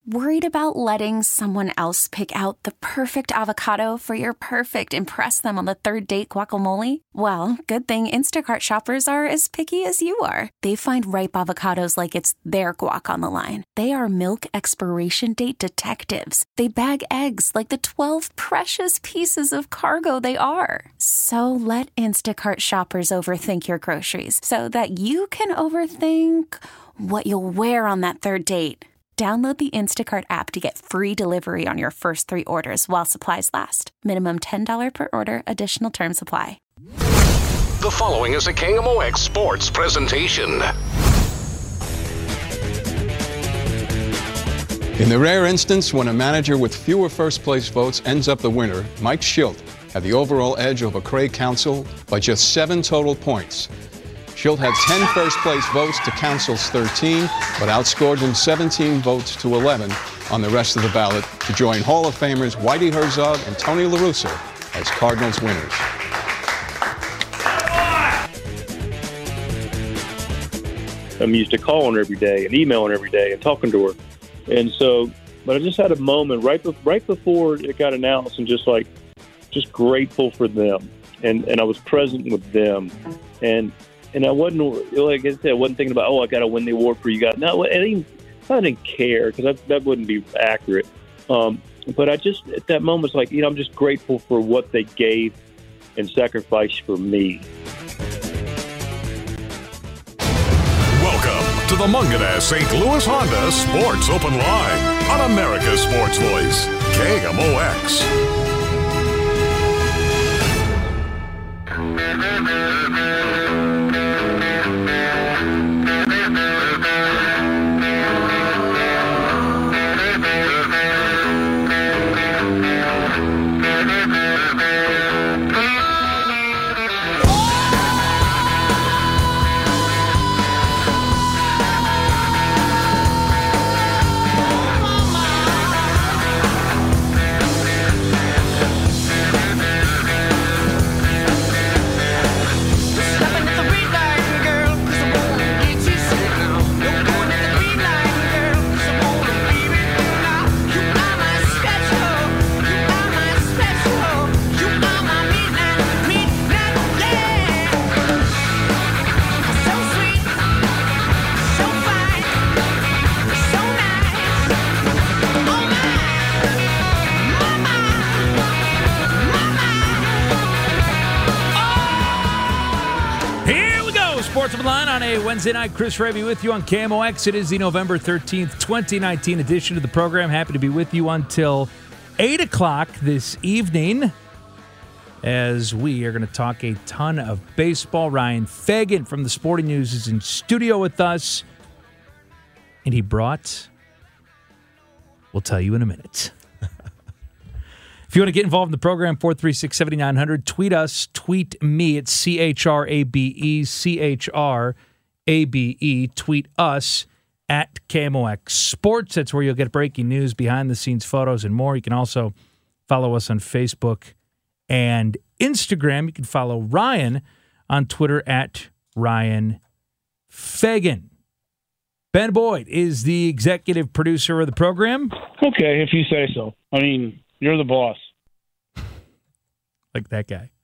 Worried about letting someone else pick out the perfect avocado for your perfect impress them on the third date guacamole? Well, good thing Instacart shoppers are as picky as you are. They find ripe avocados like it's their guac on the line. They are milk expiration date detectives. They bag eggs like the 12 precious pieces of cargo they are. So let Instacart shoppers overthink your groceries so that you can overthink what you'll wear on that third date. Download the Instacart app to get free delivery on your first 3 orders while supplies last. Minimum $10 per order. Additional terms apply. The following is a KMOX sports presentation. In the rare instance when a manager with fewer first-place votes ends up the winner, Mike Shildt had the overall edge over Craig Counsell by just 7 total points. Shildt had 10 first-place votes to Counsell's 13, but outscored him 17 votes to 11 on the rest of the ballot to join Hall of Famers Whitey Herzog and Tony La Russa as Cardinals winners. I'm used to calling her every day and emailing her every day and talking to her. And so, but I just had a moment right before it got announced and just grateful for them. And I was present with them. And I wasn't, like I said, I wasn't thinking about, I got to win the award for you guys. No, I didn't care because that wouldn't be accurate. But I just, at that moment, it's like, I'm just grateful for what they gave and sacrificed for me. Welcome to the Munganess St. Louis Honda Sports Open Line on America's Sports Voice, KMOX. On a Wednesday night, Chris Raby with you on KMOX. It is the November 13th, 2019 edition of the program. Happy to be with you until 8 o'clock this evening as we are going to talk a ton of baseball. Ryan Fagan from the Sporting News is in studio with us, and he brought, we'll tell you in a minute. If you want to get involved in the program, 436-7900, tweet us, tweet me at CHRABE, CHRABE, tweet us at KMOX Sports. That's where you'll get breaking news, behind-the-scenes photos, and more. You can also follow us on Facebook and Instagram. You can follow Ryan on Twitter at Ryan Fagan. Ben Boyd is the executive producer of the program. Okay, if you say so. I mean, you're the boss. Like that guy.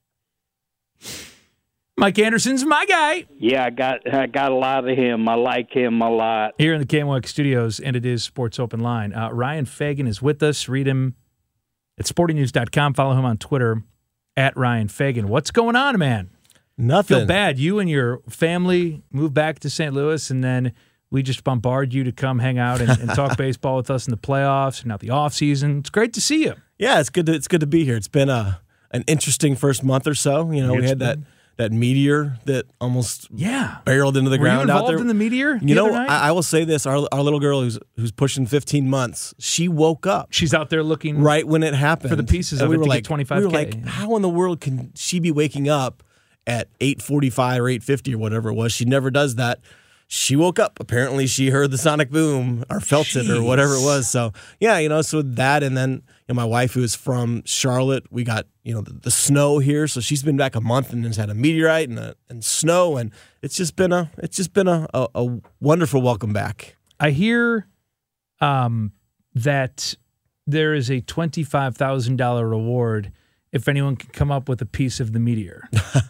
Mike Anderson's my guy. Yeah, I got a lot of him. I like him a lot. Here in the KMOX studios, and it is Sports Open Line. Ryan Fagan is with us. Read him at sportingnews.com. Follow him on Twitter at Ryan Fagan. What's going on, man? Nothing. Feel bad. You and your family moved back to St. Louis, and then we just bombard you to come hang out and talk baseball with us in the playoffs and now the offseason. It's great to see you. Yeah, it's good to be here. It's been an interesting first month or so. We had that meteor that almost barreled into the ground out there. Were you involved in the meteor the other night? I will say this. Our little girl who's pushing 15 months, she woke up. She's out there looking right when it happened. For the pieces of it to get 25K. We were like, how in the world can she be waking up at 8:45 or 8:50 or whatever it was? She never does that. She woke up. Apparently, she heard the sonic boom or felt it or whatever it was. So, so that, and then my wife, who is from Charlotte, we got, the snow here. So she's been back a month and has had a meteorite and snow. And it's just been a wonderful welcome back. I hear that there is a $25,000 reward if anyone can come up with a piece of the meteor.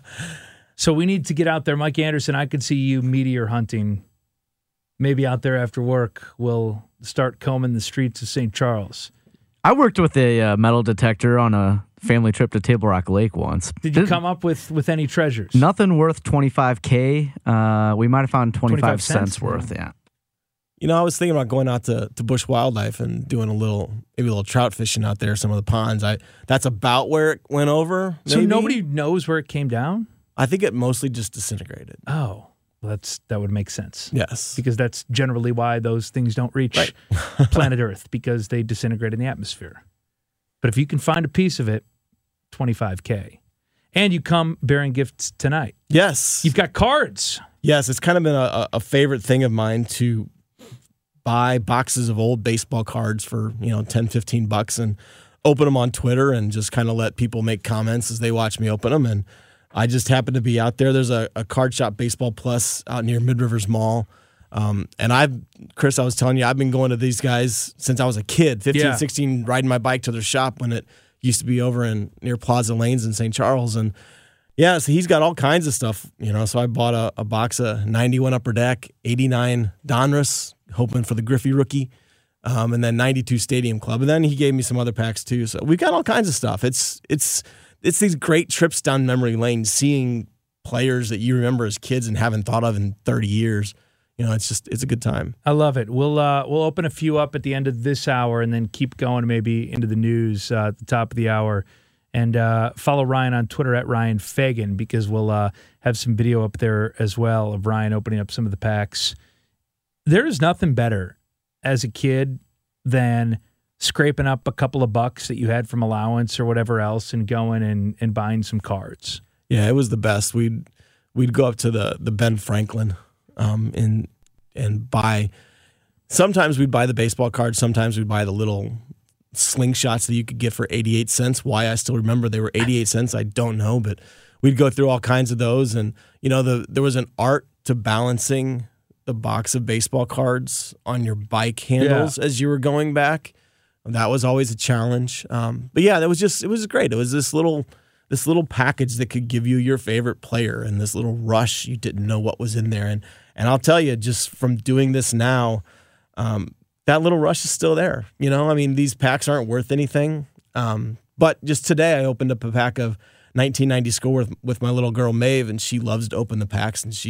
So we need to get out there. Mike Anderson, I could see you meteor hunting. Maybe out there after work, we'll start combing the streets of St. Charles. I worked with a metal detector on a family trip to Table Rock Lake once. Did you come up with any treasures? Nothing worth $25K. We might have found 25 cents worth, yeah. You know, I was thinking about going out to Bush Wildlife and doing maybe a little trout fishing out there, some of the ponds. That's about where it went over. So maybe. Nobody knows where it came down? I think it mostly just disintegrated. Oh, well, that would make sense. Yes. Because that's generally why those things don't reach planet Earth, because they disintegrate in the atmosphere. But if you can find a piece of it, $25K. And you come bearing gifts tonight. Yes. You've got cards. Yes, it's kind of been a favorite thing of mine to buy boxes of old baseball cards for, $10, $15 and open them on Twitter and just kind of let people make comments as they watch me open them. And I just happened to be out there. There's a card shop, Baseball Plus, out near Mid-Rivers Mall. And Chris, I was telling you, I've been going to these guys since I was a kid, 15, 16, riding my bike to their shop when it used to be over near Plaza Lanes in St. Charles. And yeah, so he's got all kinds of stuff, So I bought a box of 91 Upper Deck, 89 Donruss, hoping for the Griffey rookie, and then 92 Stadium Club. And then he gave me some other packs too. So we've got all kinds of stuff. It's these great trips down memory lane, seeing players that you remember as kids and haven't thought of in 30 years. It's a good time. I love it. We'll open a few up at the end of this hour and then keep going maybe into the news at the top of the hour. And follow Ryan on Twitter at Ryan Fagan, because we'll have some video up there as well of Ryan opening up some of the packs. There is nothing better as a kid than scraping up a couple of bucks that you had from allowance or whatever else and going and buying some cards. Yeah, it was the best. We'd go up to the Ben Franklin and buy. Sometimes we'd buy the baseball cards. Sometimes we'd buy the little slingshots that you could get for 88 cents. Why I still remember they were 88 cents, I don't know, but we'd go through all kinds of those. And, there was an art to balancing the box of baseball cards on your bike handles as you were going back. That was always a challenge. But yeah, it was great. It was this little package that could give you your favorite player and this little rush. You didn't know what was in there. And I'll tell you, just from doing this now, that little rush is still there. These packs aren't worth anything. But just today I opened up a pack of 1990 score with my little girl Maeve, and she loves to open the packs, and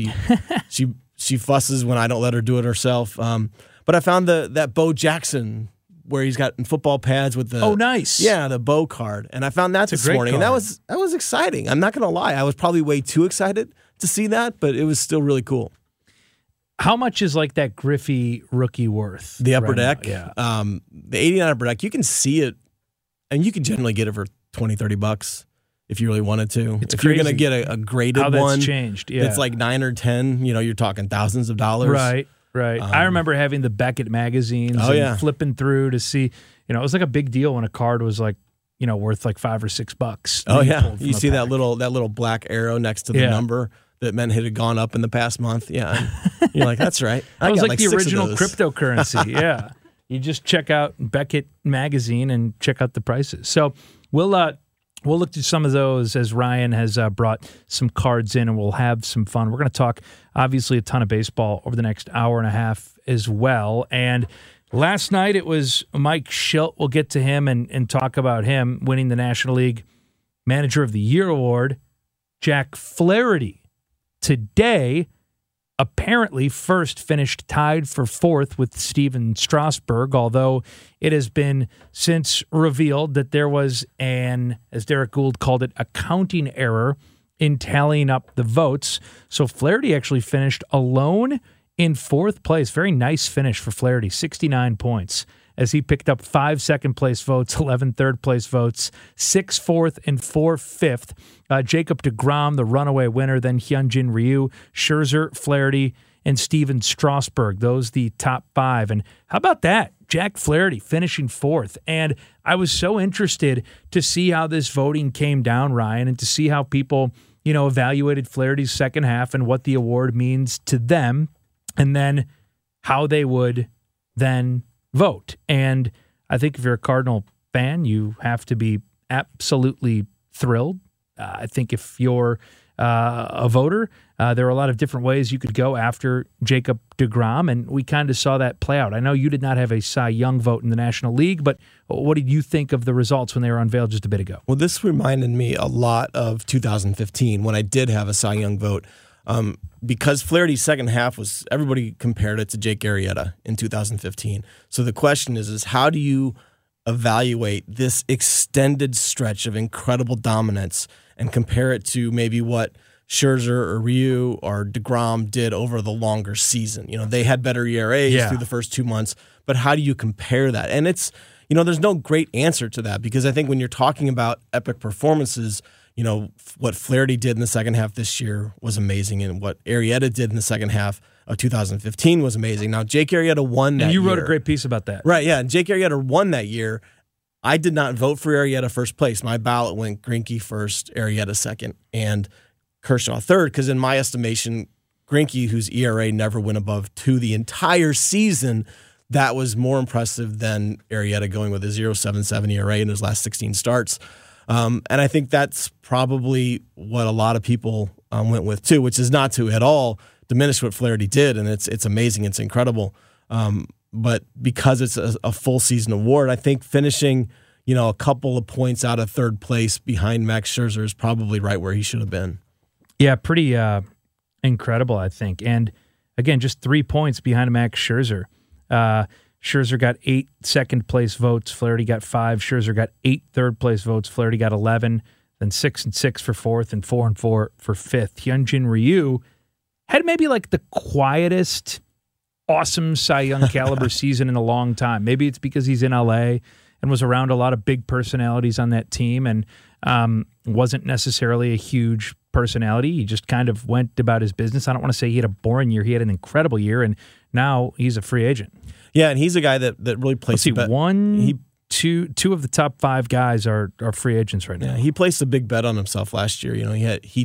she fusses when I don't let her do it herself. But I found that Bo Jackson where he's got football pads with the nice. Yeah, the Bo card. And I found that this morning. Card. And that was exciting. I'm not gonna lie. I was probably way too excited to see that, but it was still really cool. How much is like that Griffey rookie worth? The Upper Deck? Yeah. The 89 Upper Deck, you can see it, and you can generally get it for $20, $30 if you really wanted to. It's if crazy. You're going to get a graded how that's one, changed. Yeah. it's like $9 or $10. You're talking thousands of dollars. Right. I remember having the Beckett magazines and flipping through to see, it was like a big deal when a card was like, worth like $5 or $6. Oh, yeah. You see that little black arrow next to the number that meant it had gone up in the past month. Yeah. You're like, that's right. That was like the 6 original of those. cryptocurrency. Yeah. You just check out Beckett magazine and check out the prices. So we'll look through some of those as Ryan has brought some cards in, and we'll have some fun. We're going to talk, obviously, a ton of baseball over the next hour and a half as well. And last night it was Mike Shildt. We'll get to him and talk about him winning the National League Manager of the Year award. Jack Flaherty today apparently first finished tied for fourth with Steven Strasburg, although it has been since revealed that there was an, as Derek Gould called it, accounting error in tallying up the votes. So Flaherty actually finished alone in fourth place. Very nice finish for Flaherty, 69 points, as he picked up 5 second-place votes, 11 third-place votes, 6 fourth, and 4 fifth. Jacob deGrom, the runaway winner, then Hyunjin Ryu, Scherzer, Flaherty, and Steven Strasburg. Those the top 5. And how about that? Jack Flaherty finishing fourth. And I was so interested to see how this voting came down, Ryan, and to see how people, evaluated Flaherty's second half and what the award means to them, and then how they would then vote. And I think if you're a Cardinal fan, you have to be absolutely thrilled. I think if you're a voter, there are a lot of different ways you could go after Jacob deGrom, and we kind of saw that play out. I know you did not have a Cy Young vote in the National League, but what did you think of the results when they were unveiled just a bit ago? Well, this reminded me a lot of 2015 when I did have a Cy Young vote. Because Flaherty's second half was, everybody compared it to Jake Arrieta in 2015. So the question is how do you evaluate this extended stretch of incredible dominance and compare it to maybe what Scherzer or Ryu or DeGrom did over the longer season? You know, they had better ERAs through the first 2 months, but how do you compare that? And it's, you know, there's no great answer to that, because I think when you're talking about epic performances, you know, what Flaherty did in the second half this year was amazing, and what Arrieta did in the second half of 2015 was amazing. Now, Jake Arrieta won that year. And you wrote a great piece about that. Right, yeah. And Jake Arrieta won that year. I did not vote for Arrieta first place. My ballot went Greinke first, Arrieta second, and Kershaw third, because in my estimation, Greinke, whose ERA never went above 2 the entire season, that was more impressive than Arrieta going with a 0.77 ERA in his last 16 starts. And I think that's probably what a lot of people went with too, which is not to at all diminish what Flaherty did, and it's amazing, it's incredible. But because it's a full season award, I think finishing, you know, a couple of points out of third place behind Max Scherzer is probably right where he should have been. Yeah, pretty incredible, I think. And again, just 3 points behind Max Scherzer. Scherzer got 8 second-place votes. Flaherty got 5. Scherzer got 8 third-place votes. Flaherty got 11. Then 6 and 6 for fourth and 4 and 4 for fifth. Hyunjin Ryu had maybe like the quietest, awesome Cy Young caliber season in a long time. Maybe it's because he's in L.A. and was around a lot of big personalities on that team and wasn't necessarily a huge personality. He just kind of went about his business. I don't want to say he had a boring year. He had an incredible year, and now he's a free agent. Yeah, and he's a guy that really placed a bet. Two of the top 5 guys are free agents right now. Yeah, he placed a big bet on himself last year. You know,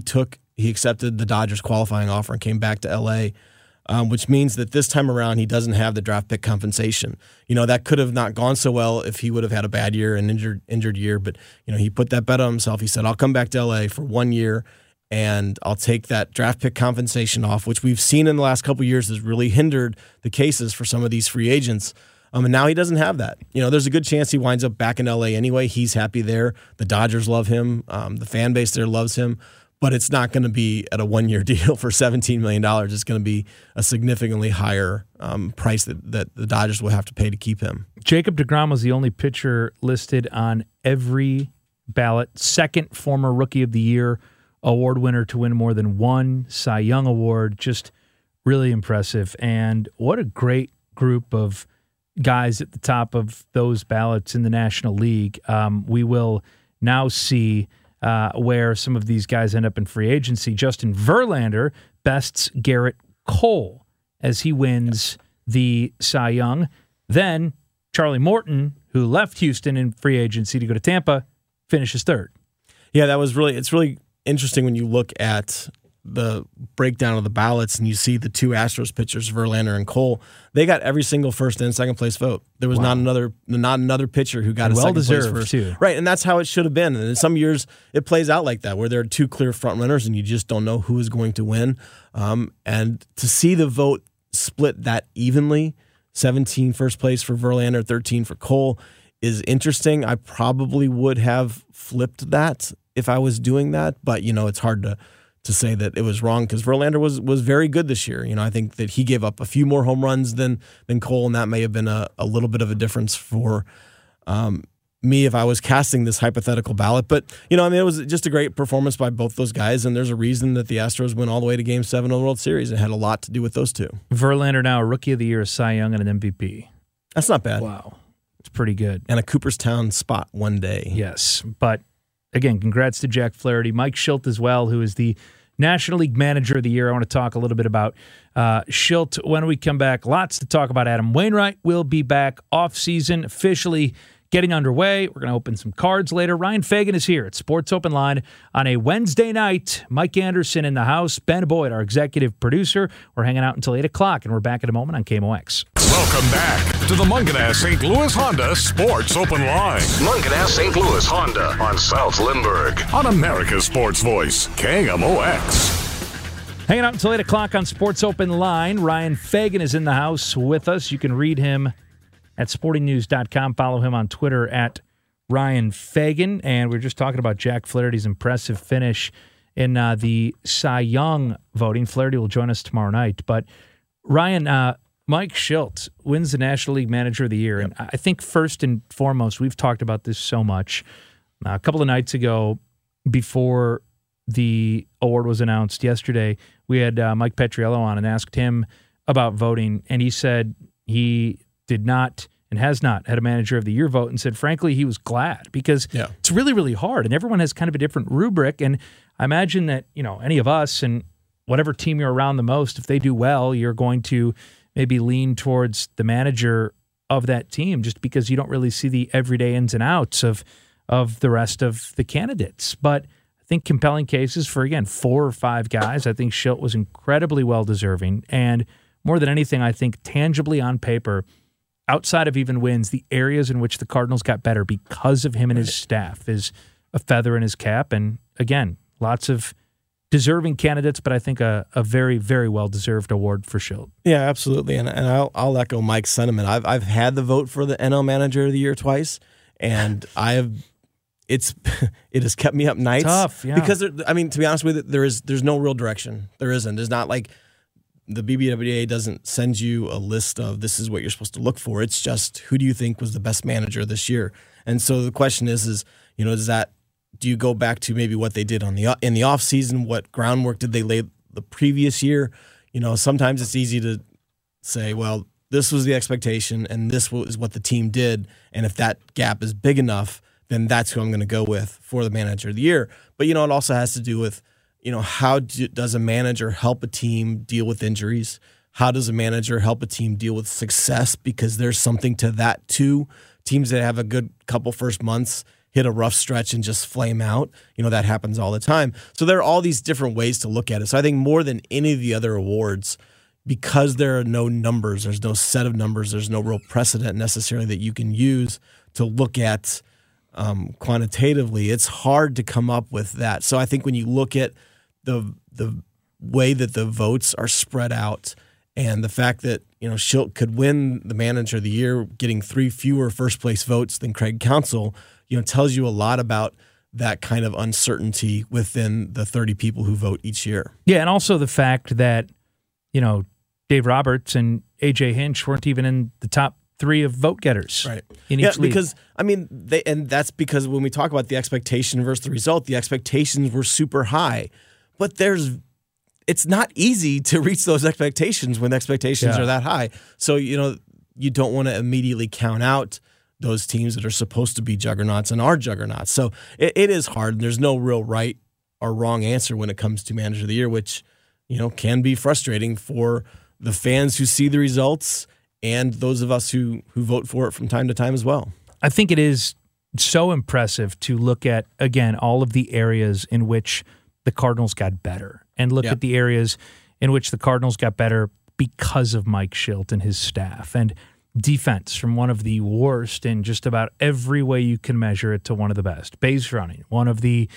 he accepted the Dodgers qualifying offer and came back to L.A., which means that this time around he doesn't have the draft pick compensation. You know, that could have not gone so well if he would have had a bad year, an injured year. But, you know, he put that bet on himself. He said, I'll come back to L.A. for 1 year, and I'll take that draft pick compensation off, which we've seen in the last couple of years has really hindered the cases for some of these free agents. And now he doesn't have that. You know, there's a good chance he winds up back in L.A. anyway. He's happy there. The Dodgers love him. The fan base there loves him. But it's not going to be at a 1-year deal for $17 million. It's going to be a significantly higher price that the Dodgers will have to pay to keep him. Jacob deGrom was the only pitcher listed on every ballot. Second former Rookie of the Year award winner to win more than one Cy Young award. Just really impressive. And what a great group of guys at the top of those ballots in the National League. We will now see where some of these guys end up in free agency. Justin Verlander bests Garrett Cole as he wins the Cy Young. Then Charlie Morton, who left Houston in free agency to go to Tampa, finishes third. Yeah, it's really interesting when you look at the breakdown of the ballots and you see the 2 Astros pitchers, Verlander and Cole. They got every single first and second place vote. There was not another pitcher who got a second place first. Too. Right, and that's how it should have been. And in some years it plays out like that, where there are 2 clear front runners and you just don't know who is going to win. And to see the vote split that evenly, 17 first place for Verlander, 13 for Cole, is interesting. I probably would have flipped that if I was doing that, but you know, it's hard to say that it was wrong because Verlander was very good this year. You know, I think that he gave up a few more home runs than Cole, and that may have been a little bit of a difference for me if I was casting this hypothetical ballot. But, you know, I mean, it was just a great performance by both those guys, and there's a reason that the Astros went all the way to Game 7 of the World Series. It had a lot to do with those 2. Verlander now a Rookie of the Year, a Cy Young, and an MVP. That's not bad. Wow. It's pretty good. And a Cooperstown spot one day. Yes, but again, congrats to Jack Flaherty. Mike Shildt as well, who is the National League Manager of the Year. I want to talk a little bit about Shildt when we come back. Lots to talk about. Adam Wainwright will be back off-season, officially getting underway. We're going to open some cards later. Ryan Fagan is here at Sports Open Line on a Wednesday night. Mike Anderson in the house. Ben Boyd, our executive producer. We're hanging out until 8 o'clock, and we're back in a moment on KMOX. Welcome back to the Mungenast St. Louis Honda Sports Open Line. Mungenast St. Louis Honda on South Lindbergh on America's Sports Voice, KMOX. Hanging out until 8 o'clock on Sports Open Line. Ryan Fagan is in the house with us. You can read him at sportingnews.com. Follow him on Twitter at Ryan Fagan. And we're just talking about Jack Flaherty's impressive finish in the Cy Young voting. Flaherty will join us tomorrow night. But Ryan, Mike Shildt wins the National League Manager of the Year. Yep. And I think first and foremost, we've talked about this so much. A couple of nights ago, before the award was announced yesterday, we had Mike Petriello on and asked him about voting. And he said he did not and has not had a Manager of the Year vote, and said, frankly, he was glad because it's really, really hard. And everyone has kind of a different rubric. And I imagine that, any of us and whatever team you're around the most, if they do well, you're going to maybe lean towards the manager of that team just because you don't really see the everyday ins and outs of the rest of the candidates. But I think compelling cases for, again, 4 or 5 guys. I think Shildt was incredibly well-deserving. And more than anything, I think tangibly on paper, outside of even wins, the areas in which the Cardinals got better because of him and his staff is a feather in his cap. And again, lots of deserving candidates, but I think a very, very well-deserved award for Shildt. Yeah, absolutely, and I'll echo Mike's sentiment. I've had the vote for the NL Manager of the Year twice, and it has kept me up nights. Tough, yeah. Because to be honest with you, there's no real direction. There isn't. There's not like the BBWA doesn't send you a list of this is what you're supposed to look for. It's just who do you think was the best manager this year? And so the question is do you go back to maybe what they did in the off season? What groundwork did they lay the previous year? Sometimes it's easy to say, well, this was the expectation and this is what the team did. And if that gap is big enough, then that's who I'm going to go with for the Manager of the Year. But, it also has to do with, how does a manager help a team deal with injuries? How does a manager help a team deal with success? Because there's something to that too. Teams that have a good couple first months hit a rough stretch and just flame out. That happens all the time. So there are all these different ways to look at it. So I think more than any of the other awards, because there are no numbers, there's no set of numbers, there's no real precedent necessarily that you can use to look at quantitatively, it's hard to come up with that. So I think when you look at the way that the votes are spread out and the fact that, Shildt could win the Manager of the Year getting 3 fewer first-place votes than Craig Counsell, tells you a lot about that kind of uncertainty within the 30 people who vote each year. Yeah, and also the fact that, Dave Roberts and A.J. Hinch weren't even in the top 3 of vote getters in each league. Because, and that's because when we talk about the expectation versus the result, the expectations were super high. But it's not easy to reach those expectations when expectations are that high. So, you don't want to immediately count out those teams that are supposed to be juggernauts and are juggernauts. So it is hard. There's no real right or wrong answer when it comes to Manager of the Year, which, can be frustrating for the fans who see the results and those of us who vote for it from time to time as well. I think it is so impressive to look at, again, all of the areas in which the Cardinals got better and look at the areas in which the Cardinals got better because of Mike Shildt and his staff. And defense from one of the worst in just about every way you can measure it to one of the best. Base running, one of the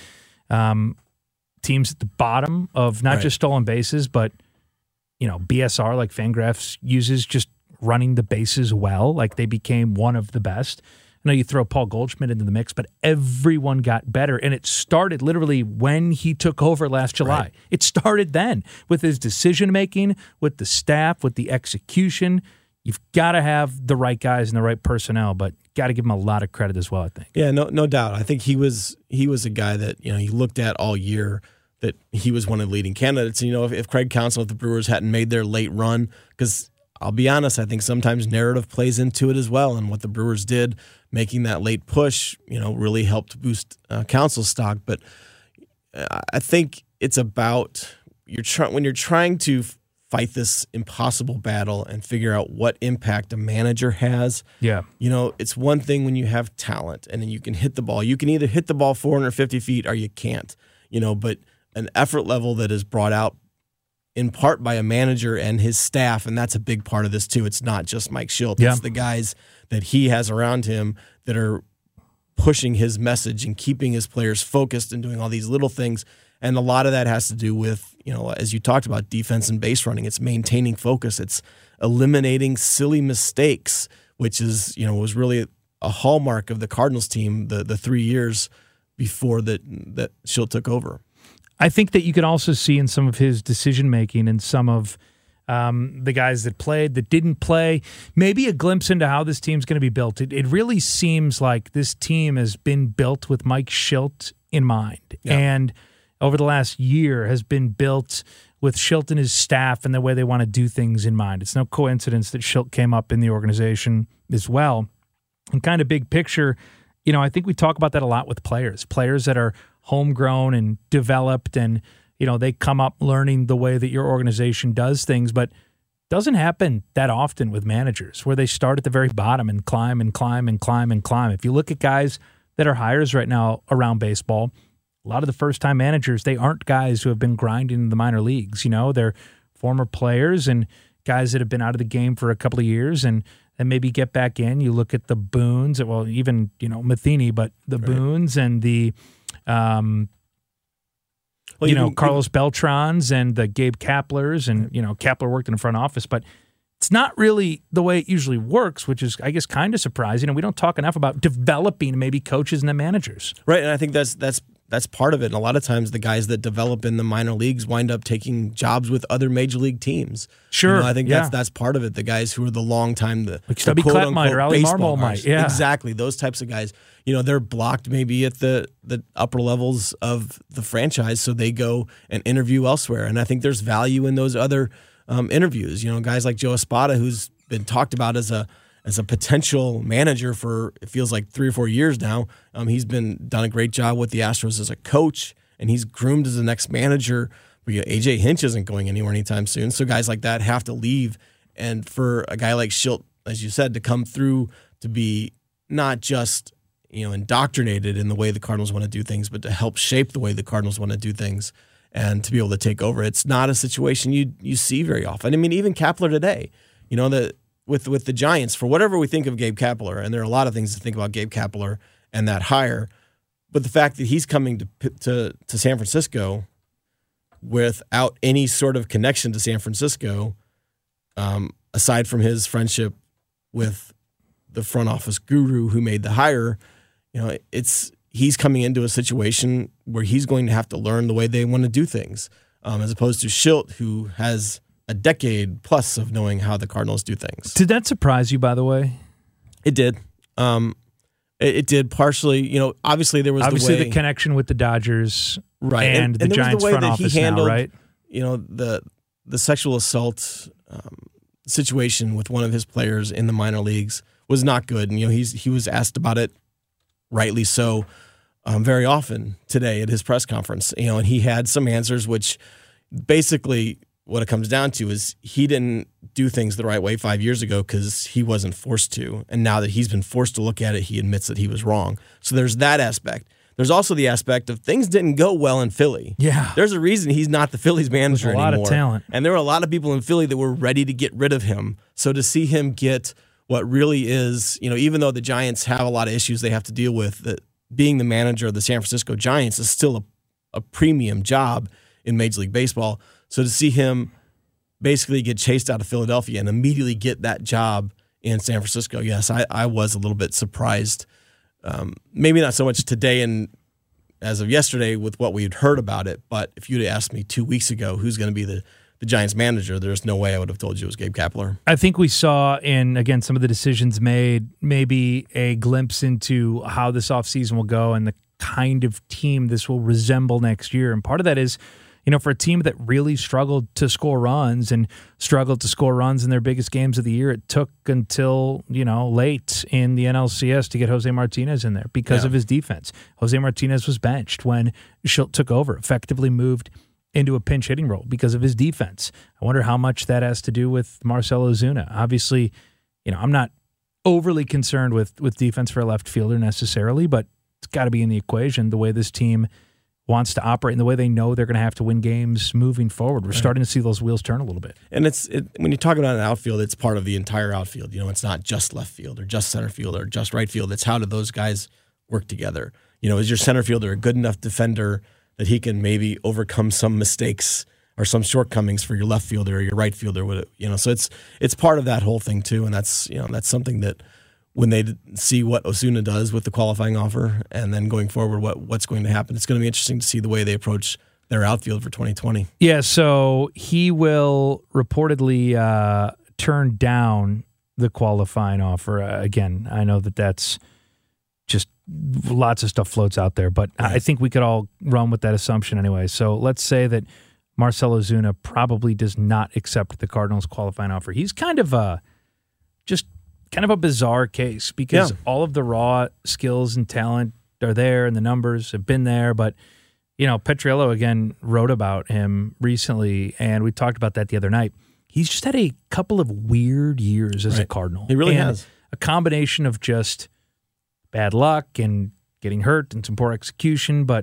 teams at the bottom of not just stolen bases, but BSR, like Fangraphs uses, just running the bases well. Like they became one of the best. I know you throw Paul Goldschmidt into the mix, but everyone got better. And it started literally when he took over last July. Right. It started then with his decision-making, with the staff, with the execution. You've got to have the right guys and the right personnel, but got to give him a lot of credit as well, I think. Yeah, no doubt. I think he was a guy that, you looked at all year that he was one of the leading candidates. And, if Craig Counsell, if the Brewers hadn't made their late run, because I'll be honest, I think sometimes narrative plays into it as well. And what the Brewers did, making that late push, really helped boost Counsell's stock. But I think it's about when you're trying to fight this impossible battle and figure out what impact a manager has. Yeah. It's one thing when you have talent and then you can hit the ball. You can either hit the ball 450 feet or you can't. But an effort level that is brought out in part by a manager and his staff, and that's a big part of this too. It's not just Mike Shildt. It's the guys that he has around him that are pushing his message and keeping his players focused and doing all these little things. And a lot of that has to do with, as you talked about, defense and base running. It's maintaining focus. It's eliminating silly mistakes, which is, was really a hallmark of the Cardinals team the 3 years before that Shildt took over. I think that you could also see in some of his decision-making and some of the guys that played, that didn't play, maybe a glimpse into how this team's going to be built. It really seems like this team has been built with Mike Shildt in mind. Yeah. And over the last year has been built with Shildt and his staff and the way they want to do things in mind. It's no coincidence that Shildt came up in the organization as well. And kind of big picture, I think we talk about that a lot with players that are homegrown and developed, and they come up learning the way that your organization does things, but it doesn't happen that often with managers where they start at the very bottom and climb and climb and climb and climb. If you look at guys that are hires right now around baseball, a lot of the first-time managers, they aren't guys who have been grinding in the minor leagues. They're former players and guys that have been out of the game for a couple of years and maybe get back in. You look at the Boones, well, even, Matheny, but the Boones and the, Carlos Beltrons and the Gabe Kaplers, and, Kapler worked in the front office, but it's not really the way it usually works, which is, I guess, kind of surprising. And we don't talk enough about developing maybe coaches and the managers. Right, and I think that's part of it. And a lot of times the guys that develop in the minor leagues wind up taking jobs with other major league teams. Sure. I think that's part of it. The guys who are the long time, like Stubby Klettmeyer or Ali Marmol. Yeah. Exactly. Those types of guys. They're blocked maybe at the upper levels of the franchise, so they go and interview elsewhere. And I think there's value in those other interviews. Guys like Joe Espada, who's been talked about as a potential manager for, it feels like 3 or 4 years now. He's done a great job with the Astros as a coach, and he's groomed as the next manager. But AJ Hinch isn't going anywhere anytime soon, so guys like that have to leave. And for a guy like Shildt, as you said, to come through to be not just indoctrinated in the way the Cardinals want to do things, but to help shape the way the Cardinals want to do things and to be able to take over. It's not a situation you see very often. I mean, even Kapler today, with the Giants, for whatever we think of Gabe Kapler, and there are a lot of things to think about Gabe Kapler and that hire, but the fact that he's coming to San Francisco without any sort of connection to San Francisco, aside from his friendship with the front office guru who made the hire, he's coming into a situation where he's going to have to learn the way they want to do things, as opposed to Shildt, who has a decade plus of knowing how the Cardinals do things. Did that surprise you, by the way? It did. It did partially. Obviously there was the connection with the Dodgers, right, and the Giants front office handled, now, right? The sexual assault situation with one of his players in the minor leagues was not good, and he was asked about it, rightly so, very often today at his press conference. And he had some answers, which basically what it comes down to is he didn't do things the right way 5 years ago because he wasn't forced to. And now that he's been forced to look at it, he admits that he was wrong. So there's that aspect. There's also the aspect of things didn't go well in Philly. Yeah. There's a reason he's not the Phillies manager anymore. There's a lot of talent. And there were a lot of people in Philly that were ready to get rid of him. So to see him get what really is, even though the Giants have a lot of issues they have to deal with, that being the manager of the San Francisco Giants is still a premium job in Major League Baseball. So to see him basically get chased out of Philadelphia and immediately get that job in San Francisco, yes, I was a little bit surprised. Maybe not so much today and as of yesterday with what we had heard about it, but if you'd asked me 2 weeks ago who's going to be the Giants manager, there's no way I would have told you it was Gabe Kapler. I think we saw in, again, some of the decisions made, maybe a glimpse into how this offseason will go and the kind of team this will resemble next year. And part of that is, for a team that really struggled to score runs in their biggest games of the year, it took until, late in the NLCS to get Jose Martinez in there because of his defense. Jose Martinez was benched when Shildt took over, effectively moved into a pinch hitting role because of his defense. I wonder how much that has to do with Marcell Ozuna. Obviously, I'm not overly concerned with defense for a left fielder necessarily, but it's got to be in the equation the way this team wants to operate in the way they know they're going to have to win games moving forward. We're starting to see those wheels turn a little bit. And when you talk about an outfield, it's part of the entire outfield. It's not just left field or just center field or just right field. It's how do those guys work together? Is your center fielder a good enough defender that he can maybe overcome some mistakes or some shortcomings for your left fielder or your right fielder? So it's part of that whole thing too. And that's something that when they see what Ozuna does with the qualifying offer and then going forward, what's going to happen, it's going to be interesting to see the way they approach their outfield for 2020. Yeah, so he will reportedly turn down the qualifying offer. Again, I know that's just lots of stuff floats out there, but I think we could all run with that assumption anyway. So let's say that Marcell Ozuna probably does not accept the Cardinals qualifying offer. He's kind of a bizarre case because all of the raw skills and talent are there and the numbers have been there. But, Petriello, again, wrote about him recently, and we talked about that the other night. He's just had a couple of weird years as a Cardinal. He really has. A combination of just bad luck and getting hurt and some poor execution. But,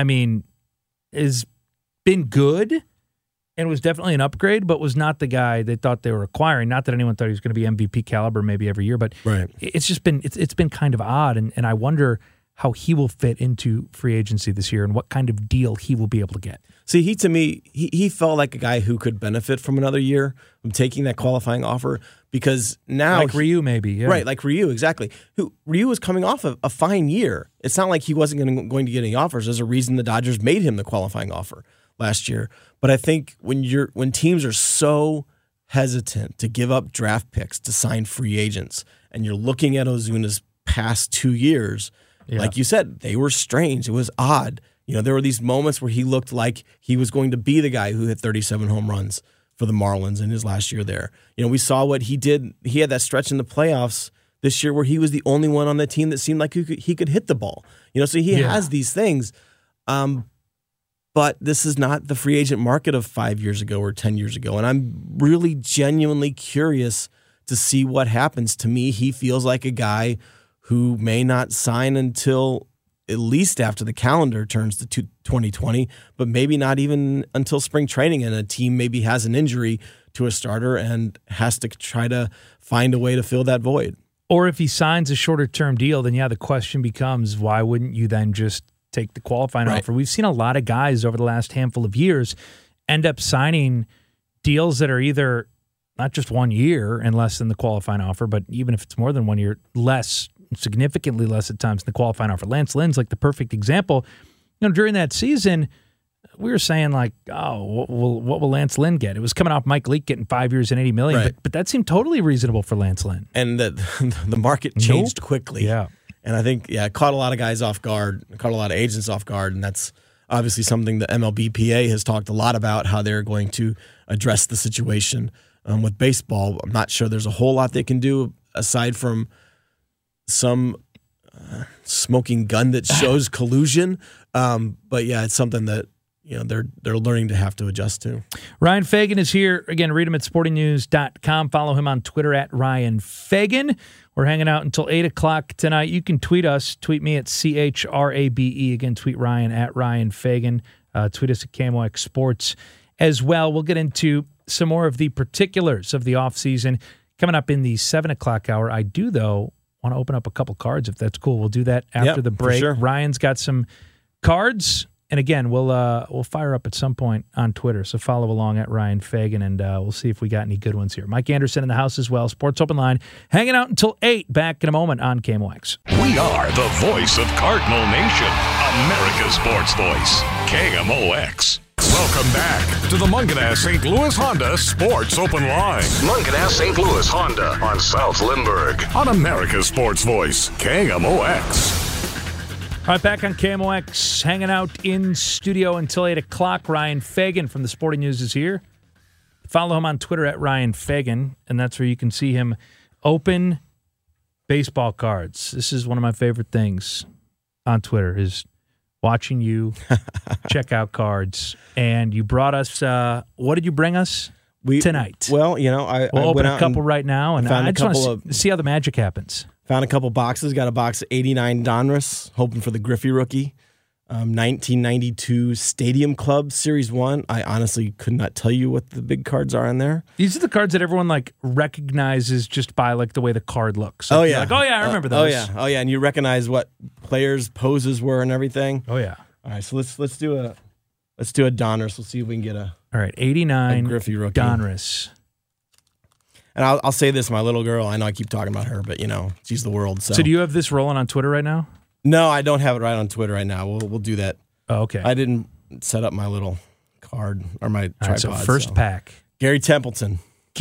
has been good and was definitely an upgrade, but was not the guy they thought they were acquiring. Not that anyone thought he was going to be MVP caliber maybe every year, but it's just been it's been kind of odd, and I wonder how he will fit into free agency this year and what kind of deal he will be able to get. See, he felt like a guy who could benefit from another year from taking that qualifying offer because now like Ryu maybe, right, like Ryu, exactly. Ryu was coming off a fine year. It's not like he wasn't going to get any offers. There's a reason the Dodgers made him the qualifying offer last year. But I think when teams are so hesitant to give up draft picks to sign free agents, and you're looking at Ozuna's past 2 years, like you said, they were strange. It was odd. There were these moments where he looked like he was going to be the guy who hit 37 home runs for the Marlins in his last year there. We saw what he did. He had that stretch in the playoffs this year where he was the only one on the team that seemed like he could hit the ball. So he has these things. But this is not the free agent market of 5 years ago or 10 years ago. And I'm really genuinely curious to see what happens. To me, he feels like a guy who may not sign until at least after the calendar turns to 2020, but maybe not even until spring training, and a team maybe has an injury to a starter and has to try to find a way to fill that void. Or if he signs a shorter-term deal, then the question becomes, why wouldn't you then just take the qualifying offer? We've seen a lot of guys over the last handful of years end up signing deals that are either not just 1 year and less than the qualifying offer, but even if it's more than 1 year, less, significantly less at times than the qualifying offer. Lance Lynn's like the perfect example. During that season, we were saying what will Lance Lynn get? It was coming off Mike Leake getting 5 years and $80 million, but that seemed totally reasonable for Lance Lynn. And the market changed quickly. Yeah. And I think, it caught a lot of guys off guard, caught a lot of agents off guard, and that's obviously something the MLBPA has talked a lot about, how they're going to address the situation with baseball. I'm not sure there's a whole lot they can do aside from some smoking gun that shows collusion. But it's something that they're learning to have to adjust to. Ryan Fagan is here. Again, read him at sportingnews.com. Follow him on Twitter at Ryan Fagan. We're hanging out until 8 o'clock tonight. You can tweet us. Tweet me at CHRABE. Again, tweet Ryan at Ryan Fagan. Tweet us at KMOX Sports as well. We'll get into some more of the particulars of the offseason coming up in the 7 o'clock hour. I do, though, want to open up a couple cards, if that's cool. We'll do that after the break. Sure. Ryan's got some cards. And again, we'll fire up at some point on Twitter, so follow along at Ryan Fagan, and we'll see if we got any good ones here. Mike Anderson in the house as well. Sports Open Line, hanging out until 8. Back in a moment on KMOX. We are the voice of Cardinal Nation, America's sports voice, KMOX. Welcome back to the Mungenast St. Louis Honda Sports Open Line. Mungenast St. Louis Honda on South Lindbergh on America's sports voice, KMOX. All right, back on KMOX, hanging out in studio until 8 o'clock. Ryan Fagan from the Sporting News is here. Follow him on Twitter at Ryan Fagan, and that's where you can see him open baseball cards. This is one of my favorite things on Twitter, is watching you check out cards. And you brought us, what did you bring us tonight? Well, we'll open a couple right now, and I just want to see how the magic happens. Found a couple boxes. Got a box of 89 Donruss, hoping for the Griffey rookie. 1992 Stadium Club Series 1. I honestly could not tell you what the big cards are in there. These are the cards that everyone like recognizes just by like the way the card looks. Like, oh yeah, like, oh yeah, I remember those. Oh yeah, and you recognize what players' poses were and everything. Oh yeah. All right, so let's do a Donruss. We'll see if we can get a. All right, 89 Griffey rookie. Donruss. And I'll say this, my little girl. I know I keep talking about her, but she's the world. So do you have this rolling on Twitter right now? No, I don't have it right on Twitter right now. We'll do that. Oh, okay. I didn't set up my little card or my tripod. Right, so first pack. Gary Templeton.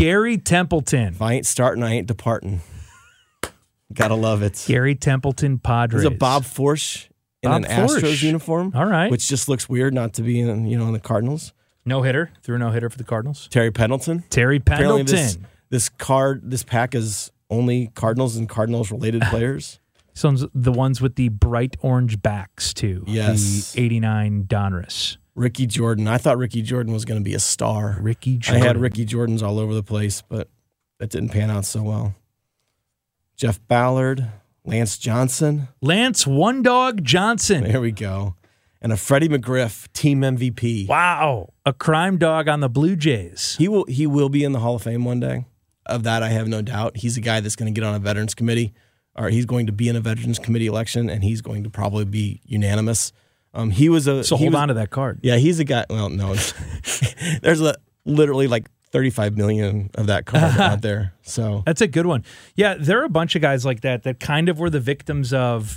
If I ain't starting, I ain't departing. Gotta love it. Gary Templeton, Padres. There's a Bob Forsch in an Astros uniform. All right. Which just looks weird not to be in the Cardinals. No-hitter. Threw a no-hitter for the Cardinals. Terry Pendleton. Apparently this pack is only Cardinals and Cardinals-related players. Some the ones with the bright orange backs, too. Yes. The 89 Donruss. Ricky Jordan. I thought Ricky Jordan was going to be a star. Ricky Jordan. I had Ricky Jordans all over the place, but that didn't pan out so well. Jeff Ballard. Lance Johnson. Lance One Dog Johnson. There we go. And a Freddie McGriff, team MVP. Wow. A crime dog on the Blue Jays. He will be in the Hall of Fame one day. Of that, I have no doubt. He's a guy that's going to get on a Veterans Committee, or he's going to be in a Veterans Committee election, and he's going to probably be unanimous. Hold on to that card. Yeah, he's a guy. Well, no. There's literally like 35 million of that card out there. So that's a good one. Yeah, there are a bunch of guys like that kind of were the victims of,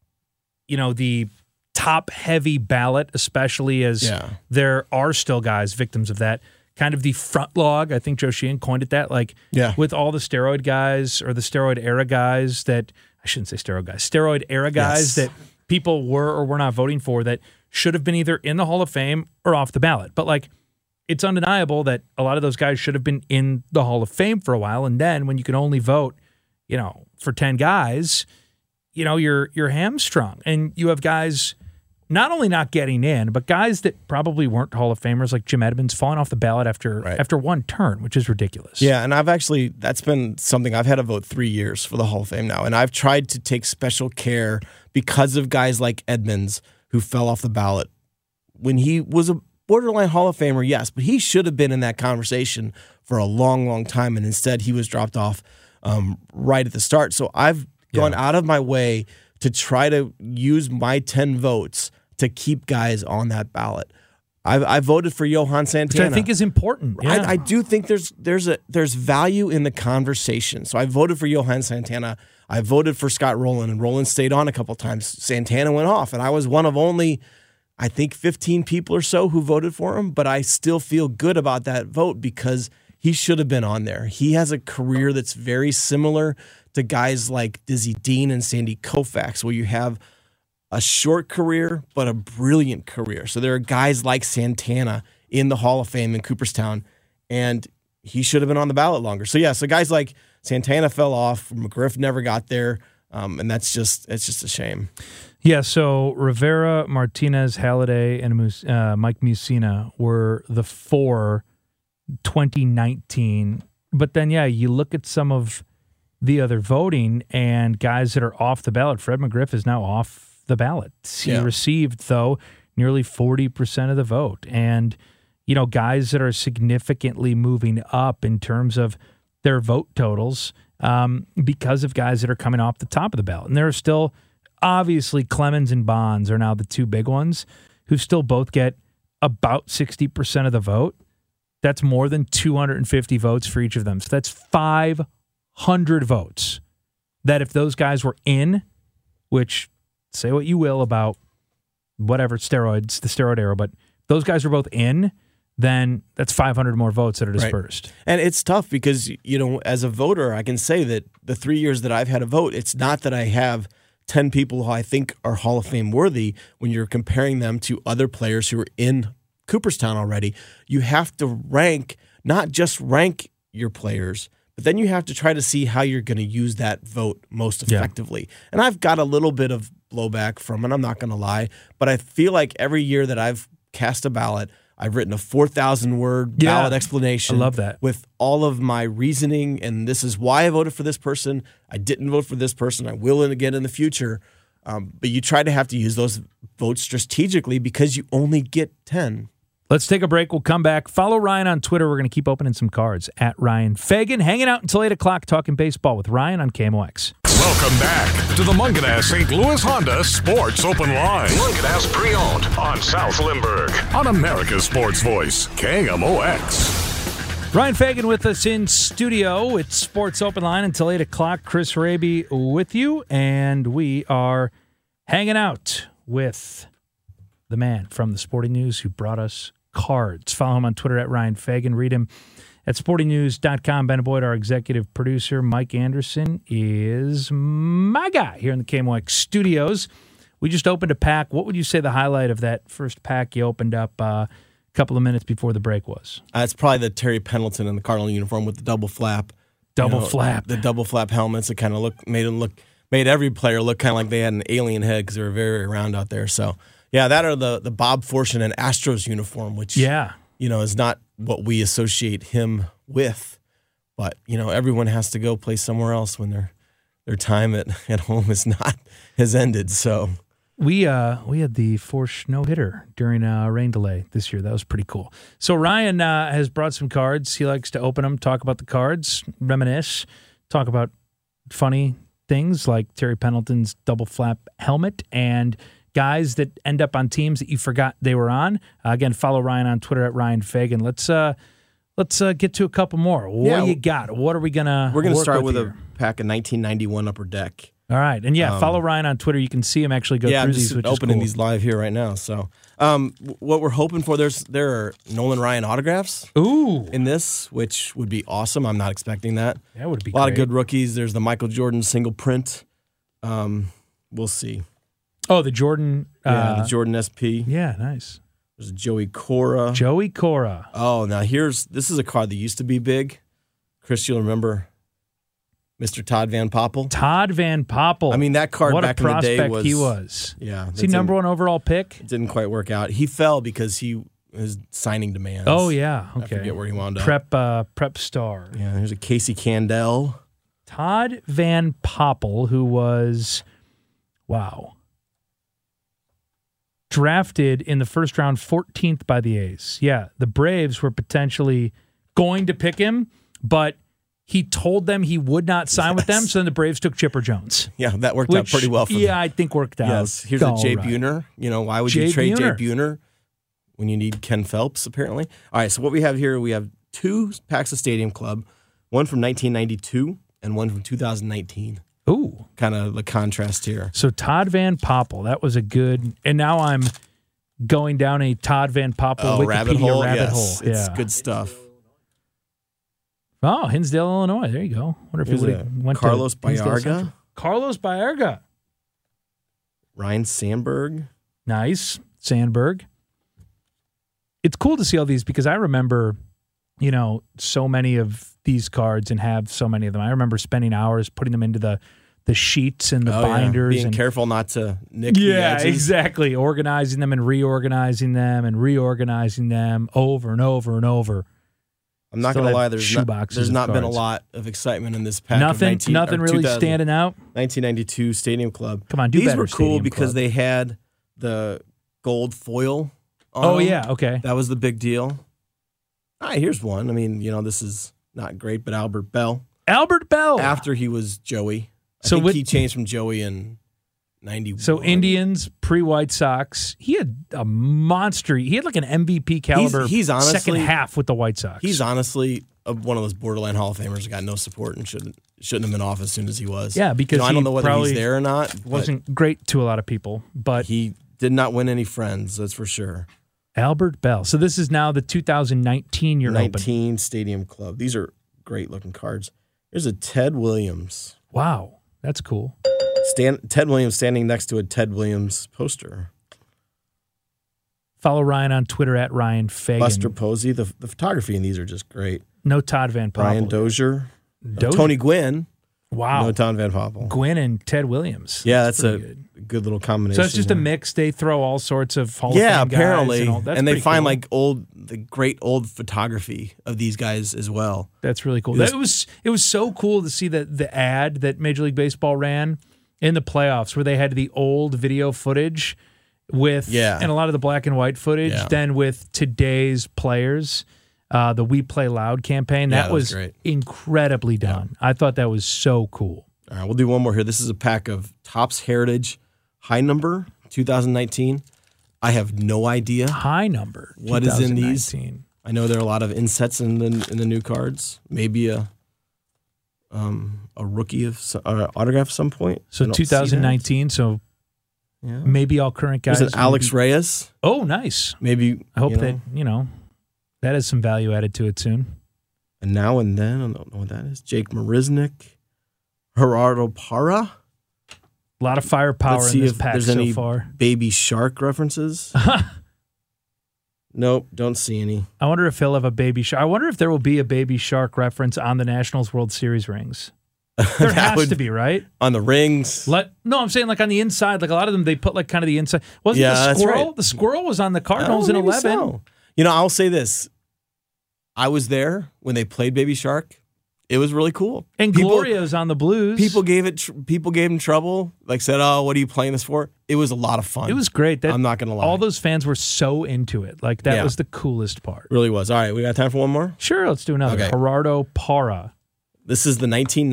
the top-heavy ballot, especially as there are still guys victims of that. Kind of the front log, I think Joe Sheehan coined it that, with all the steroid guys or the steroid era guys that, I shouldn't say steroid era guys that people were or were not voting for that should have been either in the Hall of Fame or off the ballot. But it's undeniable that a lot of those guys should have been in the Hall of Fame for a while, and then when you can only vote, for 10 guys, you're hamstrung. And you have guys not only not getting in, but guys that probably weren't Hall of Famers like Jim Edmonds falling off the ballot after one turn, which is ridiculous. Yeah, and that's been something I've had to vote 3 years for the Hall of Fame now, and I've tried to take special care because of guys like Edmonds who fell off the ballot. When he was a borderline Hall of Famer, yes, but he should have been in that conversation for a long, long time, and instead he was dropped off right at the start. So I've gone out of my way to try to use my 10 votes to keep guys on that ballot. I voted for Johan Santana, which I think is important. Yeah. I do think there's value in the conversation. So I voted for Johan Santana. I voted for Scott Rowland, and Rowland stayed on a couple times. Santana went off, and I was one of only, I think, 15 people or so who voted for him. But I still feel good about that vote because he should have been on there. He has a career that's very similar to guys like Dizzy Dean and Sandy Koufax, where you have a short career, but a brilliant career. So there are guys like Santana in the Hall of Fame in Cooperstown, and he should have been on the ballot longer. So guys like Santana fell off, McGriff never got there, and it's just a shame. Yeah, so Rivera, Martinez, Halladay, and Mike Mussina were the 4 2019. But then, you look at some of the other voting and guys that are off the ballot. Fred McGriff is now off the ballot. He received, though, nearly 40% of the vote. And, guys that are significantly moving up in terms of their vote totals because of guys that are coming off the top of the ballot. And there are still, obviously, Clemens and Bonds are now the two big ones who still both get about 60% of the vote. That's more than 250 votes for each of them. So that's 500 votes that if those guys were in, which say what you will about whatever steroids, the steroid era, but those guys were both in, then that's 500 more votes that are dispersed. Right. And it's tough because, as a voter, I can say that the 3 years that I've had a vote, it's not that I have 10 people who I think are Hall of Fame worthy when you're comparing them to other players who are in Cooperstown already. You have to not just rank your players, but then you have to try to see how you're going to use that vote most effectively. And I've got a little bit of blowback from it, I'm not going to lie, but I feel like every year that I've cast a ballot, I've written a 4,000-word ballot explanation. I love that. With all of my reasoning, and this is why I voted for this person. I didn't vote for this person. I will again in the future. But you try to have to use those votes strategically because you only get 10. Let's take a break. We'll come back. Follow Ryan on Twitter. We're going to keep opening some cards at Ryan Fagan. Hanging out until 8 o'clock talking baseball with Ryan on KMOX. Welcome back to the Munganess St. Louis Honda Sports Open Line. Munganess Pre-Owned on South Limburg on America's Sports Voice, KMOX. Ryan Fagan with us in studio. It's Sports Open Line until 8 o'clock. Chris Raby with you, and we are hanging out with the man from the Sporting News who brought us cards. Follow him on Twitter at Ryan Fagan. Read him at sportingnews.com. Ben Boyd, our executive producer. Mike Anderson is my guy here in the KMOX studios. We just opened a pack. What would you say the highlight of that first pack you opened up a couple of minutes before the break was? It's probably the Terry Pendleton in the Cardinal uniform with the double flap. Flap. The double flap helmets. It kind of made every player look kind of like they had an alien head because they were very, very round out there. So, yeah, that or the Bob Fortune and Astros uniform, which is not what we associate him with. But, everyone has to go play somewhere else when their time at home has ended. So we had the forced no-hitter during a rain delay this year. That was pretty cool. So Ryan has brought some cards. He likes to open them, talk about the cards, reminisce, talk about funny things like Terry Pendleton's double flap helmet and guys that end up on teams that you forgot they were on. Again, follow Ryan on Twitter at Ryan Fagan. Let's get to a couple more. What do you got? What are we gonna? We're gonna start with a pack of 1991 Upper Deck. All right, and follow Ryan on Twitter. You can see him actually go through these. Which opening is cool. These live here right now. So, what we're hoping for there are Nolan Ryan autographs. In this, which would be awesome. I'm not expecting that. That would be a lot of good rookies. There's the Michael Jordan single print. We'll see. Oh, the Jordan. The Jordan SP. Yeah, nice. There's Joey Cora. Oh, now this is a card that used to be big. Chris, you'll remember Mr. Todd Van Poppel. I mean, that card back in the day was... he was. Yeah. Is he number one overall pick? It didn't quite work out. He fell because his signing demands. Oh, yeah. Okay. I forget where he wound up. Prep star. Yeah, there's a Casey Candell. Todd Van Poppel, who was... Wow. Drafted in the first round, 14th by the A's. Yeah, the Braves were potentially going to pick him, but he told them he would not sign with them, so then the Braves took Chipper Jones. Yeah, that worked out pretty well for them. Yeah, I think worked out. Yes, here's a Jay Buhner. Why would you trade Jay Buhner when you need Ken Phelps, apparently? All right, so what we have here, we have two packs of Stadium Club, one from 1992 and one from 2019. Ooh. Kind of the contrast here. So Todd Van Poppel, that was a good... And now I'm going down a Todd Van Poppel Wikipedia rabbit hole. It's good stuff. Oh, Hinsdale, Illinois. There you go. Wonder if he would have went Carlos to Baerga. Carlos Baerga. Ryan Sandberg. Nice. Sandberg. It's cool to see all these because I remember, so many of these cards and have so many of them. I remember spending hours putting them into the sheets and the binders. Being careful not to nick the edges. Yeah, exactly. Organizing them and reorganizing them over and over and over. I'm not going to lie, there's not been a lot of excitement in this pack. Nothing really standing out? 1992 Stadium Club. Come on, do better. These were cool because they had the gold foil on Oh, them. yeah, okay. That was the big deal. All right, here's one. I mean, this is not great, but Albert Bell. After he was Joey. I think he changed from Joey in 91. So Indians, pre-White Sox. He had a monster. He had like an MVP caliber he's honestly, second half with the White Sox. He's honestly one of those borderline Hall of Famers that got no support and shouldn't have been off as soon as he was. Yeah, because I don't know whether he's there or not. Wasn't great to a lot of people, but he did not win any friends, that's for sure. Albert Bell. So this is now the 2019 year 19 Stadium Club. These are great looking cards. Here's a Ted Williams. Wow, that's cool. Ted Williams standing next to a Ted Williams poster. Follow Ryan on Twitter at Ryan Fagan. Buster Posey. The photography in these are just great. No Todd Van Poppel. Brian Dozier. Tony Gwynn. Wow. No Todd Van Poppel. Gwynn and Ted Williams. Yeah, that's a good little combination. So it's just a mix. They throw all sorts of Hall of Fame apparently. guys. And they find the great old photography of these guys as well. That's really cool. It was so cool to see the ad that Major League Baseball ran in the playoffs where they had the old video footage with and a lot of the black and white footage then with today's players. The We Play Loud campaign, that was great. Incredibly done. I thought that was so cool. All right, we'll do one more here. This is a pack of Topps Heritage High Number 2019. I have no idea. High Number. What is in these? I know there are a lot of insets in the new cards. Maybe a rookie autograph at some point. So 2019. So maybe all current guys. There's an Alex Reyes. Oh, nice. Maybe I hope that that has some value added to it soon. And Now and Then. I don't know what that is. Jake Marisnick, Gerardo Parra. A lot of firepower in this pack so any far. Baby Shark references. Nope, don't see any. I wonder if he'll have a Baby Shark. I wonder if there will be a Baby Shark reference on the Nationals World Series rings. There has to be, right? On the rings. No, I'm saying like on the inside. Like a lot of them, they put like kind of the inside. Wasn't the squirrel? Right. The squirrel was on the Cardinals in 11. So. I'll say this. I was there when they played Baby Shark. It was really cool. And Gloria's on the Blues. People gave him trouble. Like said, "Oh, what are you playing this for?" It was a lot of fun. It was great. I'm not gonna lie. All those fans were so into it. Like that was the coolest part. Really was. All right, we got time for one more. Sure, let's do another. Okay. Gerardo Parra. This is the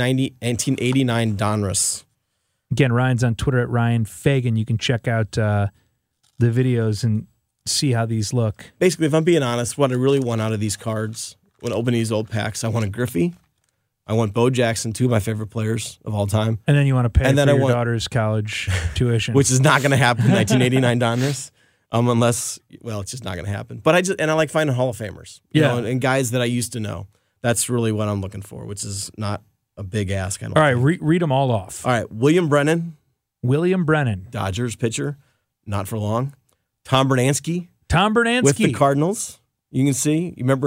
1989 Donruss. Again, Ryan's on Twitter at Ryan Fagan. You can check out the videos and see how these look. Basically, if I'm being honest, what I really want out of these cards, when opening these old packs, I want a Griffey. I want Bo Jackson, two of my favorite players of all time. And then you want to pay for your daughter's college tuition. Which is not going to happen in 1989 Donruss. Unless, it's just not going to happen. But I like finding Hall of Famers. You know, and guys that I used to know. That's really what I'm looking for, which is not a big ask. All right, read them all off. All right, William Brennan. Dodgers pitcher, not for long. Tom Bernansky. With the Cardinals. You can see. You remember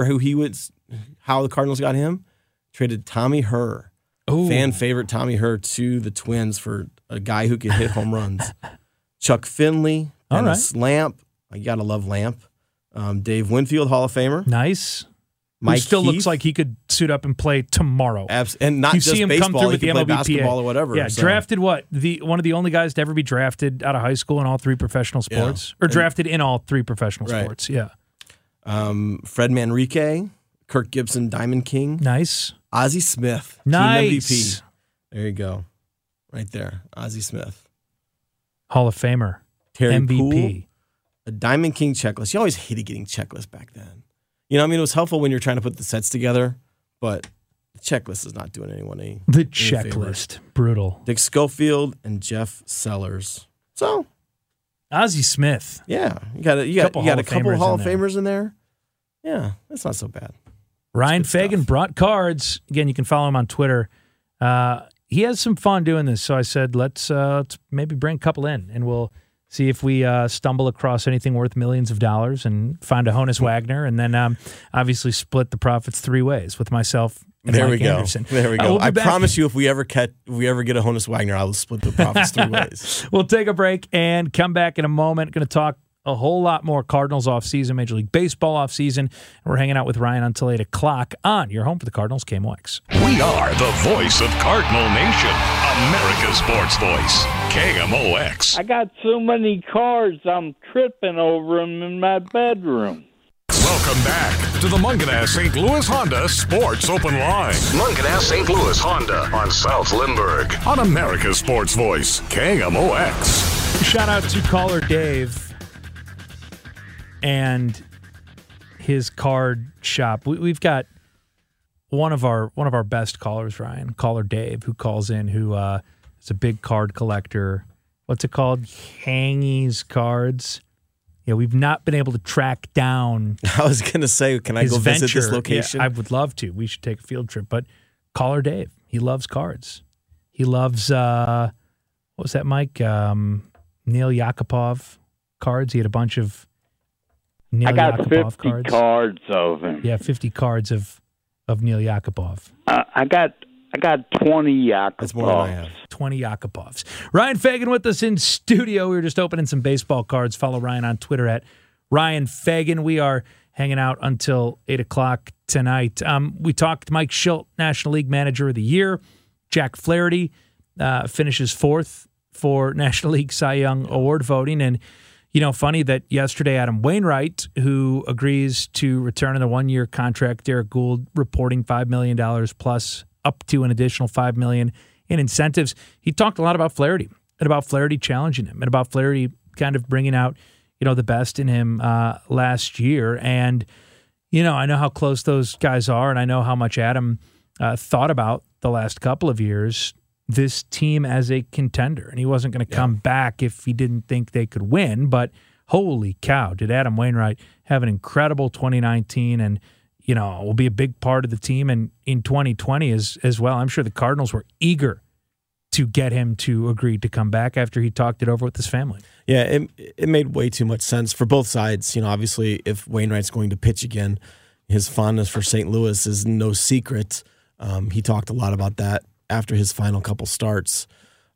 how the Cardinals got him? Traded Tommy Herr, fan favorite Tommy Herr, to the Twins for a guy who could hit home runs. Chuck Finley, Dennis Lamp. You got to love Lamp. Dave Winfield, Hall of Famer. Nice. Mike Who still Heath. looks like he could suit up and play tomorrow. And not you just see him baseball, come through with he the play MLBPA. basketball or whatever. Yeah, drafted one of the only guys to ever be drafted out of high school in all three professional sports. Or drafted in all three professional sports, yeah. Fred Manrique, Kirk Gibson, Diamond King. Nice. Ozzie Smith, nice. Team MVP. There you go. Right there. Ozzie Smith. Hall of Famer. Terry MVP. Poole, a Diamond King checklist. You always hated getting checklists back then. It was helpful when you're trying to put the sets together, but the checklist is not doing anyone any checklist. Favors. Brutal. Dick Schofield and Jeff Sellers. So, Ozzie Smith. Yeah. You got a couple Hall of Famers in there. Yeah, that's not so bad. Ryan Fagan brought cards. Again, you can follow him on Twitter. He has some fun doing this, so I said, let's maybe bring a couple in, and we'll see if we stumble across anything worth millions of dollars and find a Honus Wagner, and then obviously split the profits three ways with myself and Mike Anderson. There we go. I promise you, if we ever get a Honus Wagner, I will split the profits three ways. We'll take a break and come back in a moment. Going to talk a whole lot more Cardinals offseason, Major League Baseball offseason. We're hanging out with Ryan until 8 o'clock on your home for the Cardinals, KMOX. We are the voice of Cardinal Nation, America's sports voice, KMOX. I got so many cards, I'm tripping over them in my bedroom. Welcome back to the Mungenast St. Louis Honda Sports Open Line. Mungenast St. Louis Honda on South Lindbergh on America's sports voice, KMOX. Shout out to caller Dave and his card shop. We've got one of our best callers, Ryan, caller Dave, who calls in, who is a big card collector. What's it called? Hangy's Cards. Yeah, we've not been able to track down. I was going to say, can I go visit this location? Yeah, I would love to. We should take a field trip. But caller Dave, he loves cards. He loves, what was that, Mike? Neil Yakupov cards. He had a bunch of Neil Yakupov cards. 50 cards of him. Yeah, 50 cards of Neil Yakupov. I got 20 Yakupovs. That's more than I have. 20 Yakupovs. Ryan Fagan with us in studio. We were just opening some baseball cards. Follow Ryan on Twitter at Ryan Fagan. We are hanging out until 8 o'clock tonight. We talked Mike Shildt, National League Manager of the Year. Jack Flaherty, finishes fourth for National League Cy Young Award voting. And, funny that yesterday Adam Wainwright, who agrees to return on a one-year contract, Derek Gould reporting $5 million plus up to an additional $5 million in incentives. He talked a lot about Flaherty and about Flaherty challenging him and about Flaherty kind of bringing out, the best in him last year. And, I know how close those guys are, and I know how much Adam thought about the last couple of years this team as a contender, and he wasn't going to come back if he didn't think they could win. But holy cow, did Adam Wainwright have an incredible 2019, and will be a big part of the team in 2020 as well. I'm sure the Cardinals were eager to get him to agree to come back after he talked it over with his family. Yeah, it made way too much sense for both sides. Obviously, if Wainwright's going to pitch again, his fondness for St. Louis is no secret. He talked a lot about that after his final couple starts.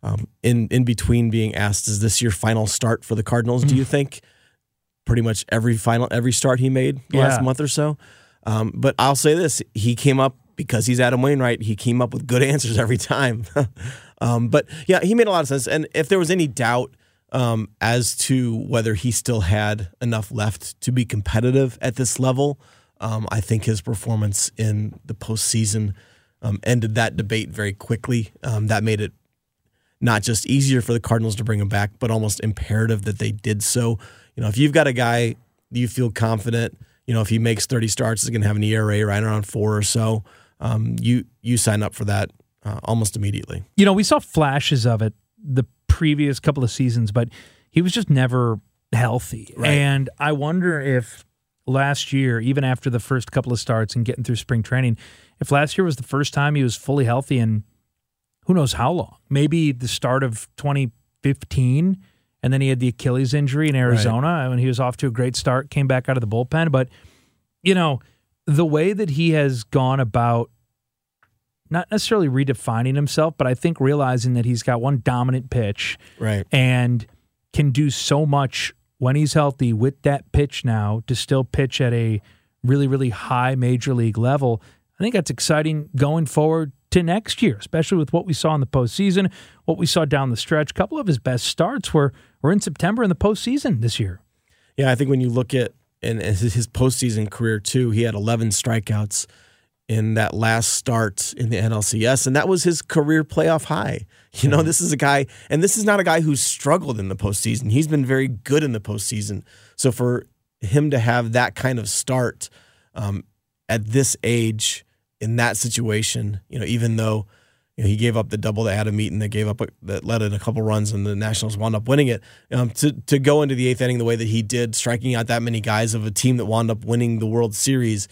In between being asked, is this your final start for the Cardinals, do you think? Pretty much every start he made the last month or so. But I'll say this, he came up, because he's Adam Wainwright, he came up with good answers every time. But yeah, he made a lot of sense. And if there was any doubt as to whether he still had enough left to be competitive at this level, I think his performance in the postseason ended that debate very quickly. That made it not just easier for the Cardinals to bring him back, but almost imperative that they did so. If you've got a guy you feel confident, if he makes 30 starts, he's going to have an ERA right around 4 or so. You sign up for that almost immediately. We saw flashes of it the previous couple of seasons, but he was just never healthy. Right. And I wonder if last year, even after the first couple of starts and getting through spring training, if last year was the first time he was fully healthy in who knows how long, maybe the start of 2015, and then he had the Achilles injury in Arizona when he was off to a great start, came back out of the bullpen. But, the way that he has gone about not necessarily redefining himself, but I think realizing that he's got one dominant pitch and can do so much when he's healthy with that pitch now to still pitch at a really, really high major league level. I think that's exciting going forward to next year, especially with what we saw in the postseason, what we saw down the stretch. A couple of his best starts were in September in the postseason this year. Yeah, I think when you look at his postseason career too, he had 11 strikeouts in that last start in the NLCS, and that was his career playoff high. This is a guy, and this is not a guy who's struggled in the postseason. He's been very good in the postseason. So for him to have that kind of start at this age in that situation, even though he gave up the double to Adam Eaton that led in a couple runs and the Nationals wound up winning it, to go into the eighth inning the way that he did, striking out that many guys of a team that wound up winning the World Series,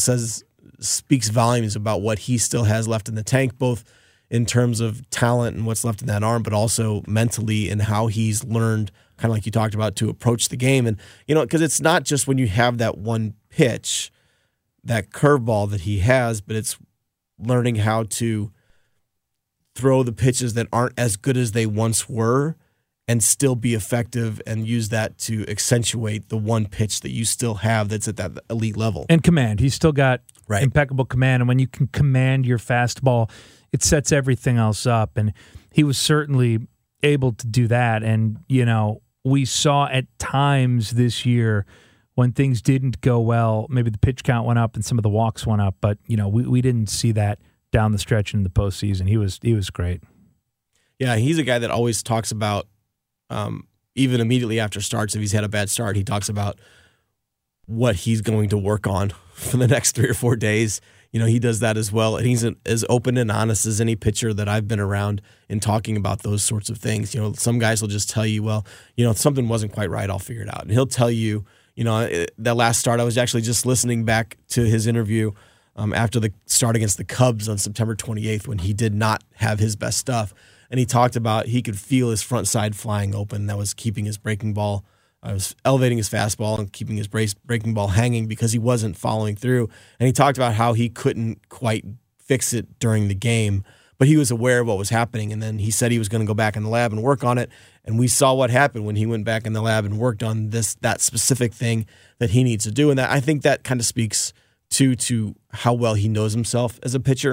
speaks volumes about what he still has left in the tank, both in terms of talent and what's left in that arm, but also mentally and how he's learned, kind of like you talked about, to approach the game. And, because it's not just when you have that one pitch, that curveball that he has, but it's learning how to throw the pitches that aren't as good as they once were and still be effective and use that to accentuate the one pitch that you still have that's at that elite level. And command. He's still got impeccable command. And when you can command your fastball, it sets everything else up. And he was certainly able to do that. And, we saw at times this year when things didn't go well, maybe the pitch count went up and some of the walks went up. But, we didn't see that down the stretch in the postseason. He was great. Yeah, he's a guy that always talks about, even immediately after starts, if he's had a bad start, he talks about what he's going to work on for the next 3 or 4 days. He does that as well. And he's as open and honest as any pitcher that I've been around in talking about those sorts of things. Some guys will just tell you, well, something wasn't quite right, I'll figure it out. And he'll tell you, that last start, I was actually just listening back to his interview after the start against the Cubs on September 28th when he did not have his best stuff. And he talked about he could feel his front side flying open. That was keeping his breaking ball. I was elevating his fastball and keeping his breaking ball hanging because he wasn't following through. And he talked about how he couldn't quite fix it during the game, but he was aware of what was happening. And then he said he was going to go back in the lab and work on it. And we saw what happened when he went back in the lab and worked on that specific thing that he needs to do. And that, I think that kind of speaks to how well he knows himself as a pitcher.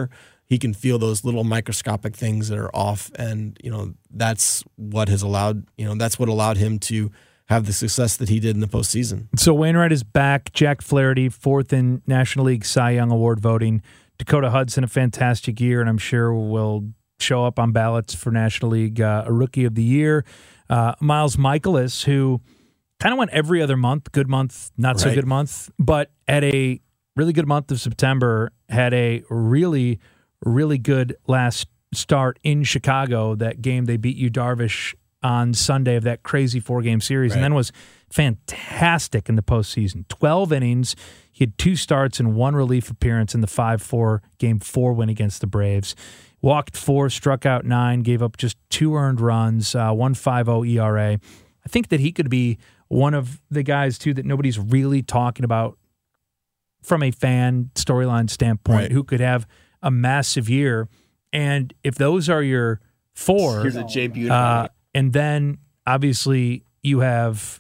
he can feel those little microscopic things that are off, and that's what allowed him to have the success that he did in the postseason. So Wainwright is back. Jack Flaherty, 4th in National League Cy Young Award voting. Dakota Hudson, a fantastic year, and I'm sure will show up on ballots for National League Rookie of the Year. Miles Michaelis, who kind of went every other month, good month, not so good month, but at a really good month of September, had a really, really good last start in Chicago. That game they beat Darvish on Sunday of that crazy 4-game series, and then was fantastic in the postseason. 12 innings. He had 2 starts and 1 relief appearance in the 5-4 Game 4 win against the Braves. Walked 4, struck out 9, gave up just 2 earned runs, 1.50 ERA. I think that he could be one of the guys, too, that nobody's really talking about from a fan storyline standpoint, who could have a massive year. And if those are your 4, here's a Jay Buhner. And then obviously you have,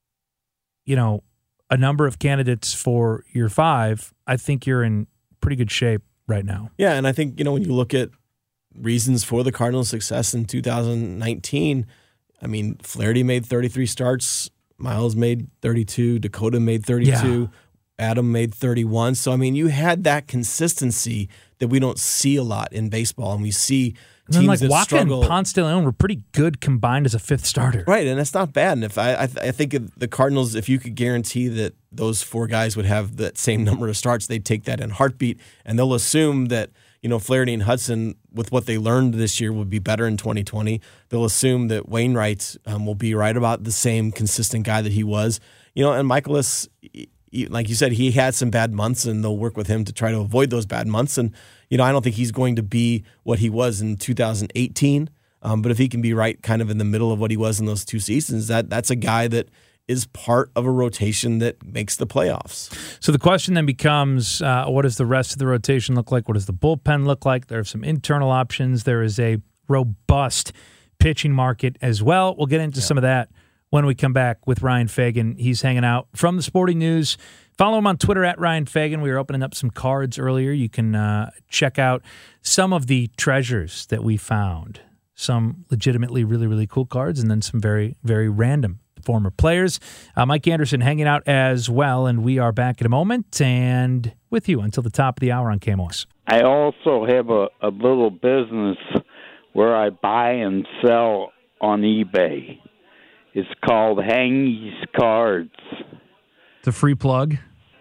a number of candidates for your 5, I think you're in pretty good shape right now. Yeah, and I think, when you look at reasons for the Cardinals' success in 2019, I mean, Flaherty made 33 starts, Miles made 32, Dakota made 32, Adam made 31. So, I mean, you had that consistency that we don't see a lot in baseball, and we see teams that Wacha struggle. And Ponce de Leon were pretty good combined as a 5th starter. Right, and that's not bad. And if I think of the Cardinals, if you could guarantee that those 4 guys would have that same number of starts, they'd take that in heartbeat, and they'll assume that Flaherty and Hudson, with what they learned this year, will be better in 2020. They'll assume that Wainwright will be right about the same consistent guy that he was. And Michaelis, like you said, he had some bad months, and they'll work with him to try to avoid those bad months. And I don't think he's going to be what he was in 2018. But if he can be right kind of in the middle of what he was in those 2 seasons, that's a guy that is part of a rotation that makes the playoffs. So the question then becomes, what does the rest of the rotation look like? What does the bullpen look like? There are some internal options. There is a robust pitching market as well. We'll get into some of that when we come back with Ryan Fagan. He's hanging out from the Sporting News. Follow him on Twitter at Ryan Fagan. We were opening up some cards earlier. You can check out some of the treasures that we found. Some legitimately really, really cool cards, and then some very, very random former players. Mike Anderson hanging out as well, and we are back in a moment and with you until the top of the hour on KMOX. I also have a little business where I buy and sell on eBay. It's called Hangy's Cards. It's a free plug.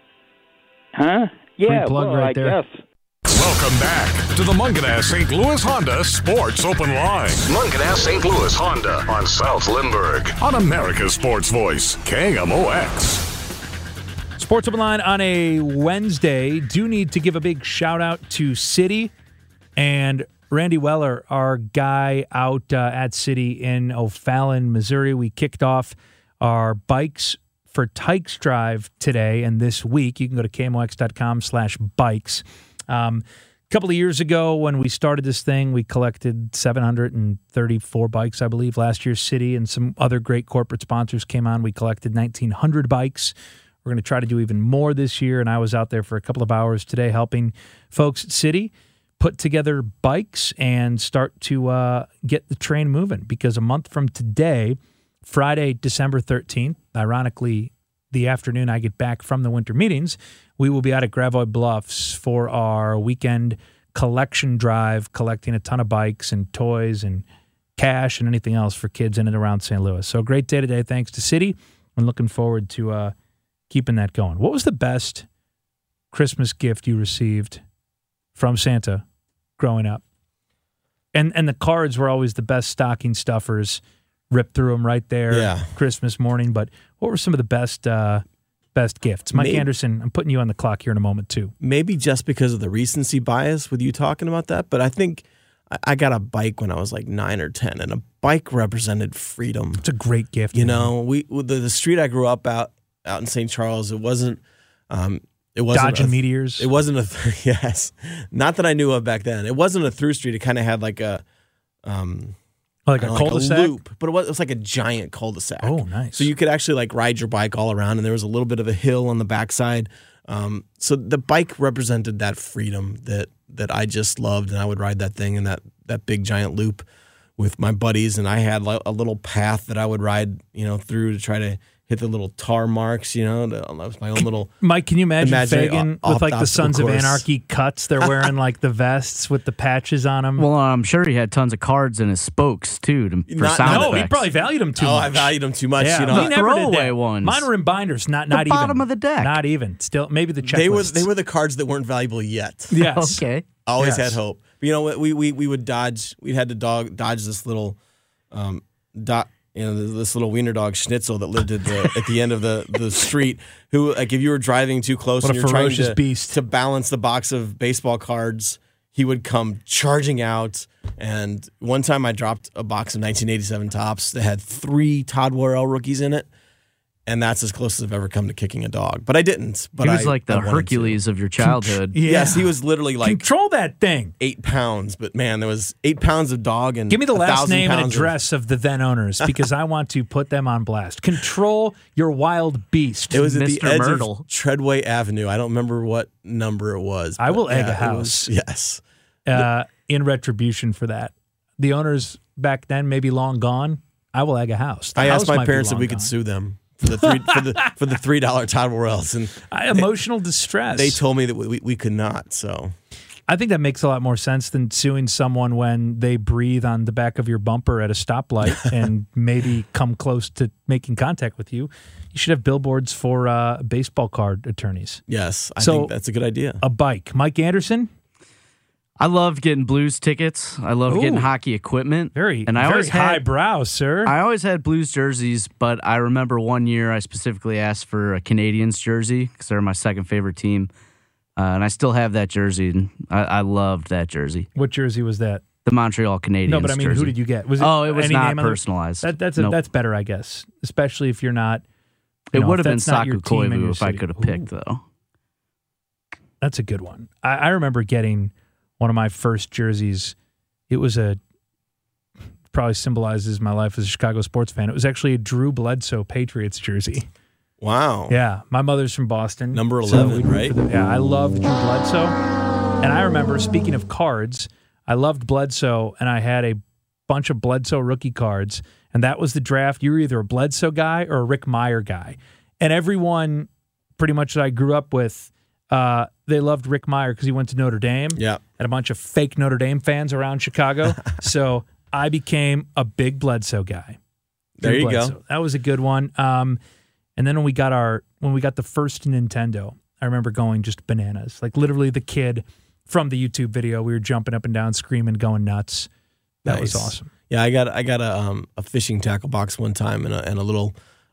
Huh? Yeah, free plug right there. I guess. Welcome back to the Munganess St. Louis Honda Sports Open Line. Munganess St. Louis Honda on South Lindbergh on America's Sports Voice, KMOX. Sports Open Line on a Wednesday. Do need to give a big shout out to City and Randy Weller, our guy out at City in O'Fallon, Missouri. We kicked off our Bikes for Tykes drive today and this week. You can go to KMOX.com/bikes. A couple of years ago when we started this thing, we collected 734 bikes, I believe. Last year, City and some other great corporate sponsors came on. We collected 1,900 bikes. We're going to try to do even more this year, and I was out there for a couple of hours today helping folks at City put together bikes and start to get the train moving, because a month from today, Friday, December 13th, ironically, the afternoon I get back from the winter meetings, we will be out at Gravois Bluffs for our weekend collection drive, collecting a ton of bikes and toys and cash and anything else for kids in and around St. Louis. So a great day today, thanks to City. I'm looking forward to keeping that going. What was the best Christmas gift you received from Santa growing up? And the cards were always the best stocking stuffers. Rip through them right there, Christmas morning. But what were some of the best gifts? Mike Anderson, I'm putting you on the clock here in a moment, too. Maybe just because of the recency bias with you talking about that, but I think I got a bike when I was like 9 or 10, and a bike represented freedom. It's a great gift. You know, the street I grew up out in St. Charles, it wasn't dodging meteors. It wasn't yes, not that I knew of back then. It wasn't a through street. It kind of had like a cul-de-sac? a loop, but it was like a giant cul-de-sac. Oh, nice. So you could actually like ride your bike all around, and there was a little bit of a hill on the backside. So the bike represented that freedom that that I just loved, and I would ride that thing in that big giant loop with my buddies, and I had a little path that I would ride, through to try to hit the little tar marks, that was my own little. Mike, can you imagine Fagan with like the Sons of Anarchy cuts? They're wearing like the vests with the patches on them. Well, I'm sure he had tons of cards in his spokes too for sound effects. No, he probably valued them too much. I valued them too much. Yeah, he never throwaway ones. Mine were in binders, not even bottom of the deck. Not even. Still, maybe the checklists. They were the cards that weren't valuable yet. Yes. Okay. Always had hope. But we would dodge. We had to dodge this little, this little wiener dog schnitzel that lived at the end of the street. Who, like, if you were driving too close and you're trying to balance the box of baseball cards, he would come charging out. And one time I dropped a box of 1987 Topps that had 3 Todd Worrell rookies in it. And that's as close as I've ever come to kicking a dog. But I didn't. But he was like the Hercules of your childhood. Yes, he was literally like... Control that thing. 8 pounds. But man, there was 8 pounds of dog and give me the last name and address of the then owners, because I want to put them on blast. Control your wild beast. It was at Mr. the edge Myrtle. of Treadway Avenue. I don't remember what number it was. I will egg a house. Yes. In retribution for that. The owners back then may be long gone. I will egg a house. I asked my parents if we could sue them for the $3 Todd Worrells, and emotional distress. They told me that we could not. So I think that makes a lot more sense than suing someone when they breathe on the back of your bumper at a stoplight and maybe come close to making contact with you. You should have billboards for baseball card attorneys. Yes, I think that's a good idea. A bike. Mike Anderson? I loved getting Blues tickets. I loved getting hockey equipment. Very highbrow, sir. I always had Blues jerseys, but I remember one year I specifically asked for a Canadiens jersey because they're my second favorite team. And I still have that jersey, and I loved that jersey. What jersey was that? The Montreal Canadiens. No, but I mean, jersey. Who did you get? It was not personalized. That's better, I guess, especially if you're not. It would have been Saku Koivu if I could have picked, though. That's a good one. I remember getting one of my first jerseys. It was probably symbolizes my life as a Chicago sports fan. It was actually a Drew Bledsoe Patriots jersey. Wow. Yeah. My mother's from Boston. Number 11, right? I loved Drew Bledsoe. And I remember, speaking of cards, I loved Bledsoe, and I had a bunch of Bledsoe rookie cards, and that was the draft. You were either a Bledsoe guy or a Rick Meyer guy. And everyone pretty much that I grew up with, they loved Rick Meyer because he went to Notre Dame. Yeah. And a bunch of fake Notre Dame fans around Chicago. So I became a big Bledsoe guy. There you go. That was a good one. And then when we got the first Nintendo, I remember going just bananas. Like literally the kid from the YouTube video, we were jumping up and down, screaming, going nuts. That was awesome. Yeah, I got a fishing tackle box one time and a little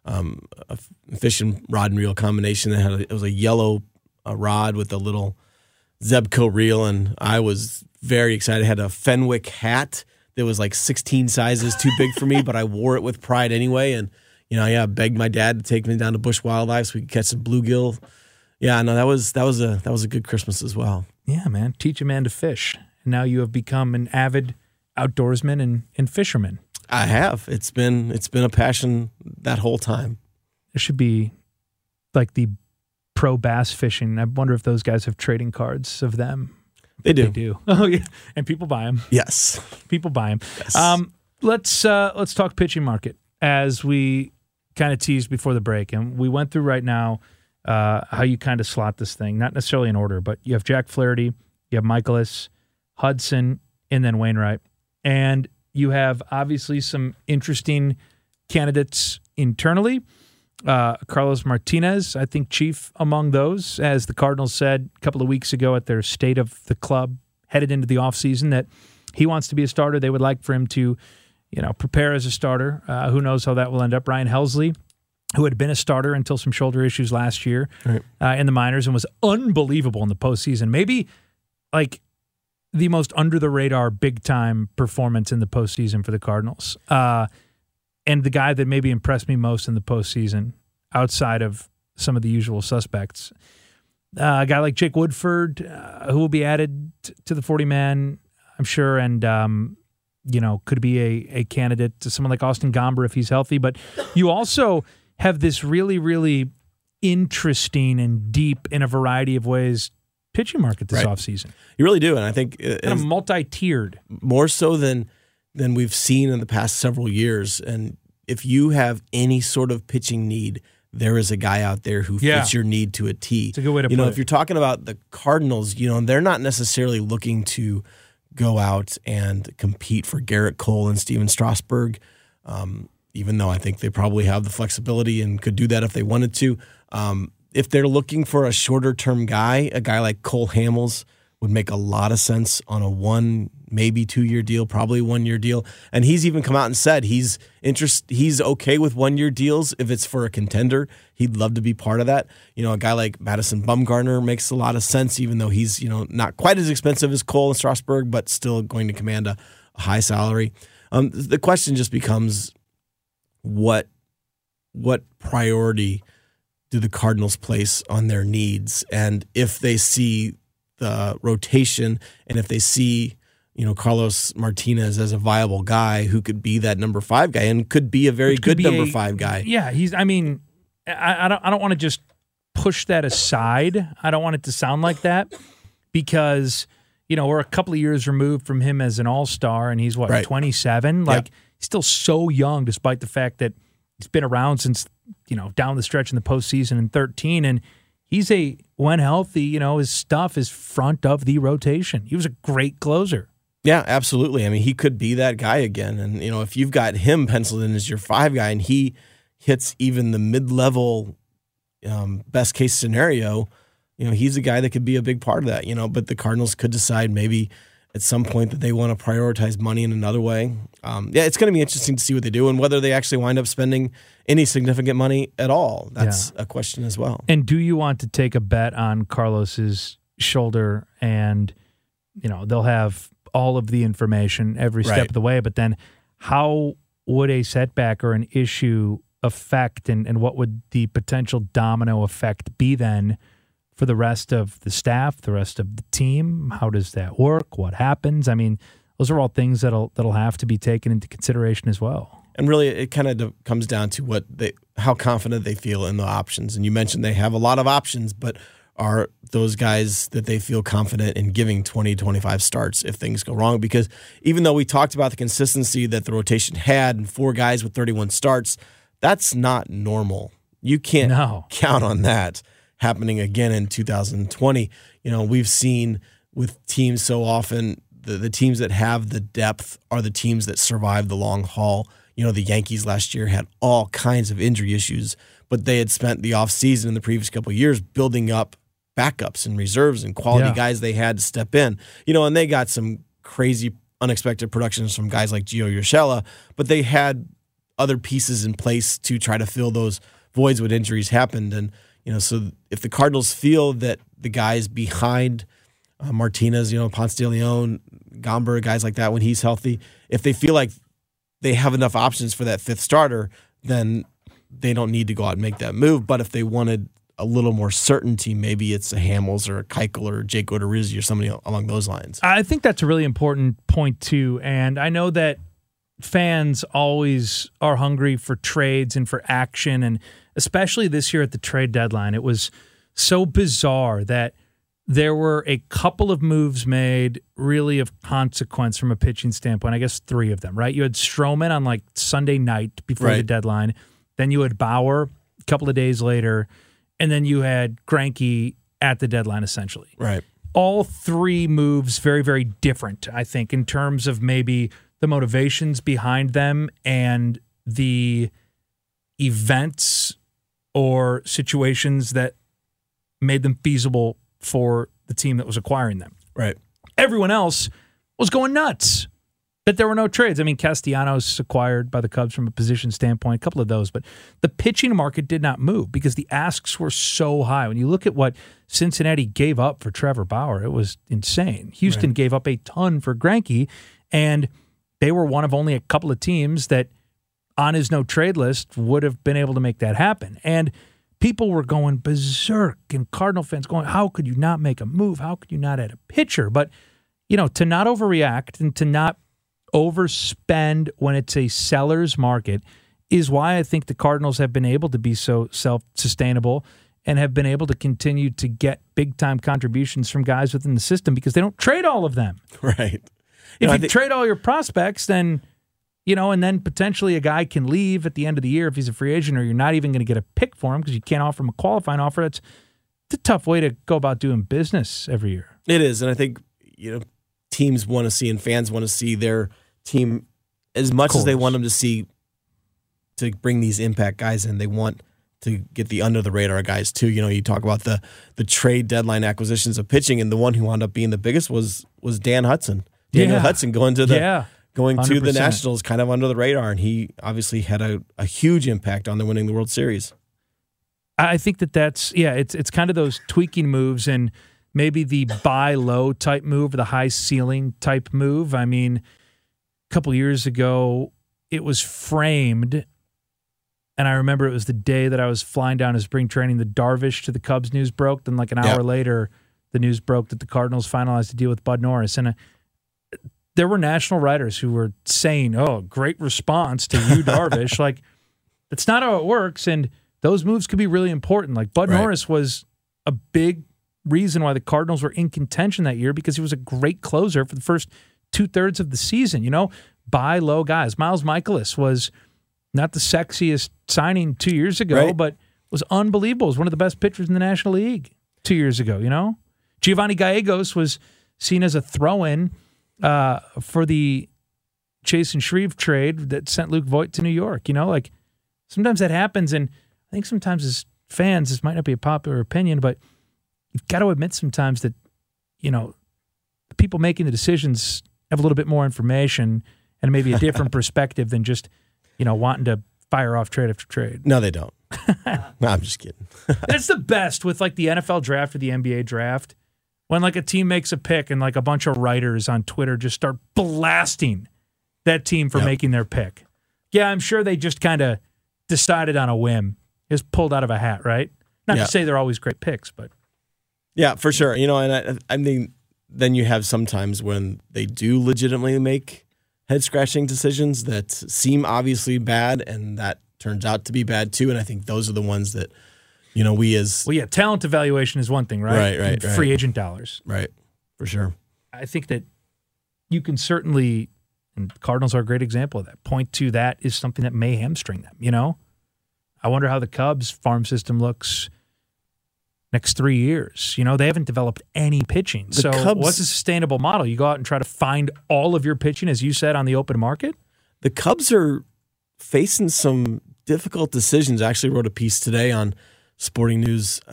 a fishing rod and reel combination that it was a yellow rod with a little Zebco reel, and I was very excited. I had a Fenwick hat that was like 16 sizes too big for me, but I wore it with pride anyway. And begged my dad to take me down to Bush Wildlife so we could catch some bluegill. Yeah, no, that was a good Christmas as well. Yeah, man, teach a man to fish. And now you have become an avid outdoorsman and fisherman. I have. It's been a passion that whole time. There should be like the pro bass fishing. I wonder if those guys have trading cards of them. They do. They do. Oh yeah, and people buy them. Yes, people buy them. Yes. Let's talk pitching market as we kind of teased before the break, and we went through right now how you kind of slot this thing, not necessarily in order, but you have Jack Flaherty, you have Michaelis, Hudson, and then Wainwright, and you have obviously some interesting candidates internally. Carlos Martinez, I think chief among those, as the Cardinals said a couple of weeks ago at their State of the Club, headed into the offseason, that he wants to be a starter. They would like for him to, prepare as a starter. Who knows how that will end up. Ryan Helsley, who had been a starter until some shoulder issues last year in the minors and was unbelievable in the postseason. Maybe like the most under-the-radar big-time performance in the postseason for the Cardinals. And the guy that maybe impressed me most in the postseason, outside of some of the usual suspects, a guy like Jake Woodford, who will be added to the 40-man, I'm sure, and could be a candidate to someone like Austin Gomber if he's healthy. But you also have this really, really interesting and deep, in a variety of ways, pitching market this offseason. You really do, and I think kind of multi-tiered. More so than we've seen in the past several years. And if you have any sort of pitching need, there is a guy out there who fits your need to a T. It's a good way to put it. If you're talking about the Cardinals, they're not necessarily looking to go out and compete for Garrett Cole and Steven Strasburg, even though I think they probably have the flexibility and could do that if they wanted to. If they're looking for a shorter-term guy, a guy like Cole Hamels would make a lot of sense on a 1, maybe 2-year deal, probably 1-year deal. And he's even come out and said he's okay with 1-year deals if it's for a contender. He'd love to be part of that. A guy like Madison Bumgarner makes a lot of sense, even though he's not quite as expensive as Cole and Strasburg, but still going to command a high salary. The question just becomes what priority do the Cardinals place on their needs? And if they see the rotation and if they see, Carlos Martinez as a viable guy who could be that number 5 guy and could be a very good number 5 guy. Yeah, I don't want to just push that aside. I don't want it to sound like that because, we're a couple of years removed from him as an all-star and he's 27? He's still so young despite the fact that he's been around since, down the stretch in the postseason in 2013, and he's when healthy, his stuff is front of the rotation. He was a great closer. Yeah, absolutely. He could be that guy again. And, if you've got him penciled in as your 5 guy and he hits even the mid-level best case scenario, he's a guy that could be a big part of that, but the Cardinals could decide maybe at some point that they want to prioritize money in another way. It's going to be interesting to see what they do and whether they actually wind up spending any significant money at all. That's a question as well. And do you want to take a bet on Carlos's shoulder and, they'll have all of the information every step of the way, but then how would a setback or an issue affect and what would the potential domino effect be then for the rest of the staff, the rest of the team? How does that work? What happens? Those are all things that'll have to be taken into consideration as well. And really, it kind of comes down to how confident they feel in the options. And you mentioned they have a lot of options, but are those guys that they feel confident in giving 20, 25 starts if things go wrong? Because even though we talked about the consistency that the rotation had and 4 guys with 31 starts, that's not normal. You can't count on that happening again in 2020. We've seen with teams so often, the teams that have the depth are the teams that survive the long haul. The Yankees last year had all kinds of injury issues, but they had spent the offseason in the previous couple of years building up backups and reserves and quality guys they had to step in. And they got some crazy, unexpected productions from guys like Gio Urshela, but they had other pieces in place to try to fill those voids when injuries happened. And so if the Cardinals feel that the guys behind Martinez, Ponce de Leon, Gomber, guys like that, when he's healthy, if they feel like they have enough options for that 5th starter, then they don't need to go out and make that move. But if they wanted a little more certainty, maybe it's a Hamels or a Keuchel or Jake Odorizzi or somebody along those lines. I think that's a really important point too. And I know that fans always are hungry for trades and for action, and especially this year at the trade deadline, it was so bizarre that there were a couple of moves made really of consequence from a pitching standpoint. I guess 3 of them, right? You had Stroman on Sunday night before the deadline. Then you had Bauer a couple of days later. And then you had Greinke at the deadline, essentially. Right. All 3 moves very, very different, I think, in terms of maybe the motivations behind them and the events or situations that made them feasible for the team that was acquiring them. Right. Everyone else was going nuts that there were no trades. Castellanos acquired by the Cubs from a position standpoint, a couple of those, but the pitching market did not move because the asks were so high. When you look at what Cincinnati gave up for Trevor Bauer, it was insane. Houston gave up a ton for Greinke, and they were one of only a couple of teams that on his no-trade list would have been able to make that happen. And people were going berserk, and Cardinal fans going, how could you not make a move? How could you not add a pitcher? But, to not overreact and to not overspend when it's a seller's market is why I think the Cardinals have been able to be so self-sustainable and have been able to continue to get big-time contributions from guys within the system because they don't trade all of them. Right. If you trade all your prospects, then, and then potentially a guy can leave at the end of the year if he's a free agent, or you're not even going to get a pick for him because you can't offer him a qualifying offer. It's a tough way to go about doing business every year. It is, and I think, teams want to see and fans want to see their team as much as they want them to see to bring these impact guys in. They want to get the under-the-radar guys, too. You talk about the trade deadline acquisitions of pitching, and the one who wound up being the biggest was Dan Hudson. Daniel Hudson going to the 100%. Nationals kind of under the radar, and he obviously had a huge impact on them winning the World Series. I think that's it's kind of those tweaking moves and maybe the buy low type move or the high ceiling type move. I mean, a couple years ago, it was framed, and I remember it was the day that I was flying down to spring training, the Darvish to the Cubs news broke. Then like an hour later, the news broke that the Cardinals finalized a deal with Bud Norris. And there were national writers who were saying, great response to you, Darvish. Like, that's not how it works, and those moves could be really important. Like, Bud Norris was a big reason why the Cardinals were in contention that year because he was a great closer for the first 2/3 of the season. Buy low guys. Miles Michaelis was not the sexiest signing 2 years ago, but was unbelievable. Was one of the best pitchers in the National League 2 years ago, Giovanni Gallegos was seen as a throw-in for the Chase and Shreve trade that sent Luke Voigt to New York. Sometimes that happens, and I think sometimes as fans, this might not be a popular opinion, but you've got to admit sometimes that, the people making the decisions have a little bit more information and maybe a different perspective than just, wanting to fire off trade after trade. No, they don't. No, I'm just kidding. It's the best with like the NFL draft or the NBA draft when like a team makes a pick and like a bunch of writers on Twitter just start blasting that team for making their pick. Yeah, I'm sure they just kind of decided on a whim. Just pulled out of a hat, right? Not to say they're always great picks, but... Yeah, for sure. And I mean, then you have sometimes when they do legitimately make head-scratching decisions that seem obviously bad, and that turns out to be bad too. And I think those are the ones that, we as... Well, talent evaluation is one thing, right? Right. Free agent dollars. Right, for sure. I think that you can certainly, and Cardinals are a great example of that, point to that is something that may hamstring them, I wonder how the Cubs farm system looks next 3 years. They haven't developed any pitching. What's a sustainable model? You go out and try to find all of your pitching, as you said, on the open market? The Cubs are facing some difficult decisions. I actually wrote a piece today on Sporting News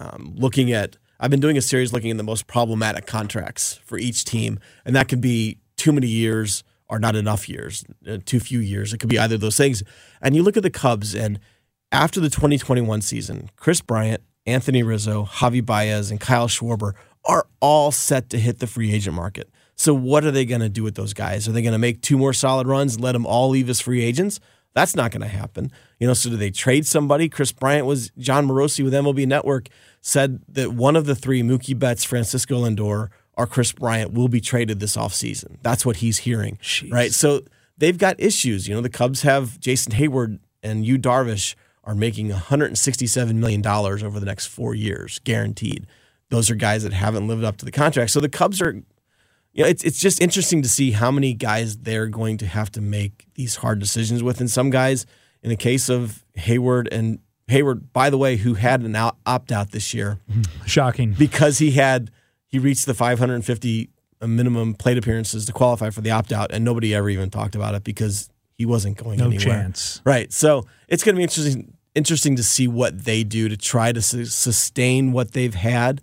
I've been doing a series looking at the most problematic contracts for each team, and that could be too many years or not enough years, too few years. It could be either of those things. And you look at the Cubs, and after the 2021 season, Chris Bryant, Anthony Rizzo, Javi Baez, and Kyle Schwarber are all set to hit the free agent market. So what are they going to do with those guys? Are they going to make 2 more solid runs and let them all leave as free agents? That's not going to happen. So do they trade somebody? Chris Bryant John Morosi with MLB Network said that one of the 3, Mookie Betts, Francisco Lindor, or Chris Bryant, will be traded this offseason. That's what he's hearing. Jeez. Right? So they've got issues. The Cubs have Jason Hayward and Yu Darvish are making $167 million over the next 4 years, guaranteed. Those are guys that haven't lived up to the contract. So the Cubs are, it's just interesting to see how many guys they're going to have to make these hard decisions with. And some guys, in the case of Hayward, by the way, who had an opt-out this year. Shocking. Because he reached the 550 minimum plate appearances to qualify for the opt-out, and nobody ever even talked about it because he wasn't going anywhere. No chance. Right. So it's going to be interesting to see what they do to try to sustain what they've had.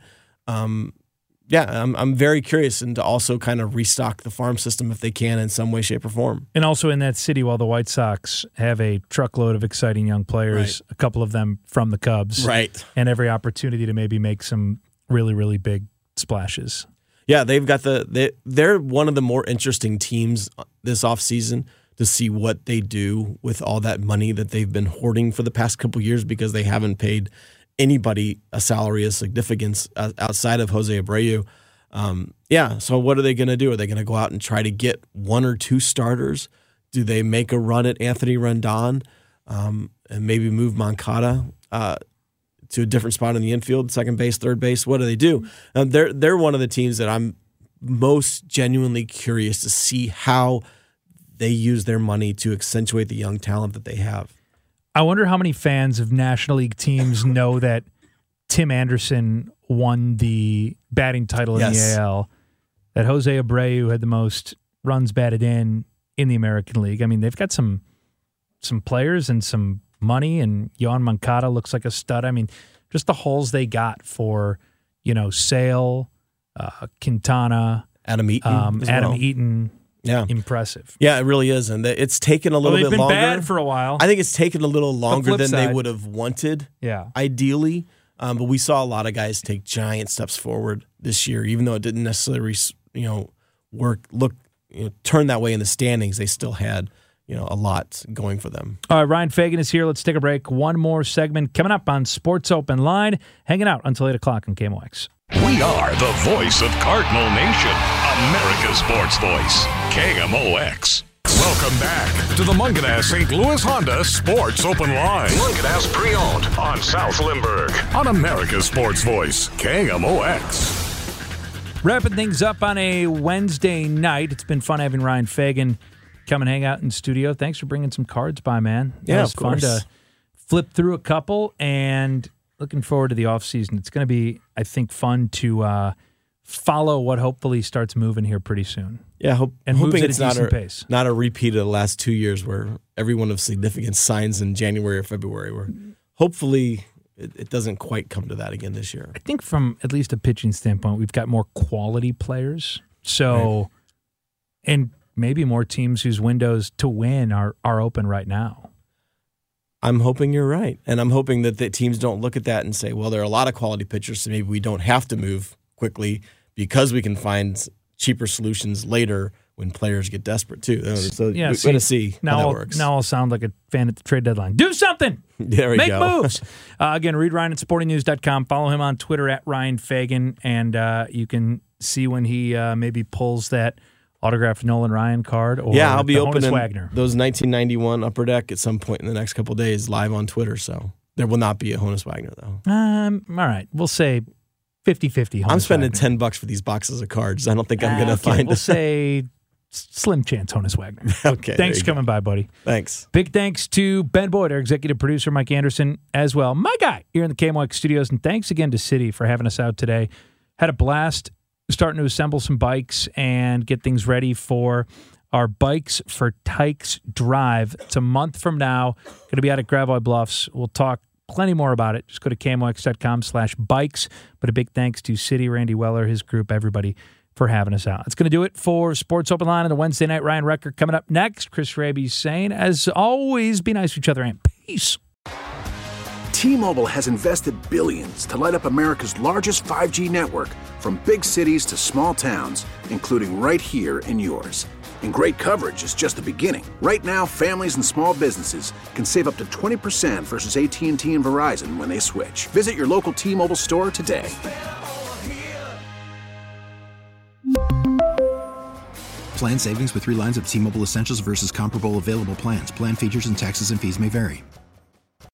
I'm very curious, and to also kind of restock the farm system if they can in some way, shape, or form. And also in that city, while the White Sox have a truckload of exciting young players, a couple of them from the Cubs, and every opportunity to maybe make some really, really big splashes. Yeah, they've got they're one of the more interesting teams this offseason to see what they do with all that money that they've been hoarding for the past couple of years because they haven't paid anybody a salary of significance outside of Jose Abreu. So what are they going to do? Are they going to go out and try to get 1 or 2 starters? Do they make a run at Anthony Rendon and maybe move Moncada? to a different spot in the infield, second base, third base. What do they do? They're one of the teams that I'm most genuinely curious to see how they use their money to accentuate the young talent that they have. I wonder how many fans of National League teams know that Tim Anderson won the batting title in the AL, that Jose Abreu had the most runs batted in the American League. I mean, they've got some players and some money, and Yohan Moncada looks like a stud. I mean, just the holes they got for, Sale, Quintana, Adam Eaton. Eaton. Yeah. Impressive. Yeah, it really is. And it's taken a little bit longer. They've been bad for a while. I think it's taken a little longer than they would have wanted, ideally. But we saw a lot of guys take giant steps forward this year, even though it didn't necessarily, turn that way in the standings. They still had, a lot going for them. All right, Ryan Fagan is here. Let's take a break. One more segment coming up on Sports Open Line. Hanging out until 8 o'clock on KMOX. We are the voice of Cardinal Nation, America's sports voice, KMOX. Welcome back to the Munganess St. Louis Honda Sports Open Line. Munganess Pre-Owned on South Lindbergh on America's sports voice, KMOX. Wrapping things up on a Wednesday night. It's been fun having Ryan Fagan come and hang out in studio. Thanks for bringing some cards by, man. Yeah, it was fun to flip through a couple, and looking forward to the offseason. It's going to be, I think, fun to follow what hopefully starts moving here pretty soon. Yeah, hoping it's not a repeat of the last 2 years where everyone of significance signs in January or February, where hopefully it doesn't quite come to that again this year. I think from at least a pitching standpoint, we've got more quality players. So, and maybe more teams whose windows to win are open right now. I'm hoping you're right. And I'm hoping that the teams don't look at that and say, well, there are a lot of quality pitchers, so maybe we don't have to move quickly because we can find cheaper solutions later when players get desperate too. So we're going to see how that works. Now I'll sound like a fan at the trade deadline. Do something! There we Make go. moves! Again, read Ryan at sportingnews.com. Follow him on Twitter at Ryan Fagan, and you can see when he maybe pulls that autographed Nolan Ryan card or I'll be opening Wagner. Those 1991 Upper Deck at some point in the next couple of days live on Twitter. So there will not be a Honus Wagner, though. All right. We'll say 50-50. I'm spending $10 for these boxes of cards. I don't think I'm going to find. We'll say slim chance Honus Wagner. Okay. Thanks for coming by, buddy. Thanks. Big thanks to Ben Boyd, our executive producer, Mike Anderson, as well. My guy here in the KMOX studios. And thanks again to Citi for having us out today. Had a blast starting to assemble some bikes and get things ready for our Bikes for Tykes drive. It's a month from now. Going to be out at Gravois Bluffs. We'll talk plenty more about it. Just go to KMOX.com/bikes. But a big thanks to Citi, Randy Weller, his group, everybody for having us out. It's going to do it for Sports Open Line on the Wednesday night. Ryan Recker coming up next. Chris Raby's saying, as always, be nice to each other and peace. T-Mobile has invested billions to light up America's largest 5G network, from big cities to small towns, including right here in yours. And great coverage is just the beginning. Right now, families and small businesses can save up to 20% versus AT&T and Verizon when they switch. Visit your local T-Mobile store today. Plan savings with 3 lines of T-Mobile Essentials versus comparable available plans. Plan features and taxes and fees may vary.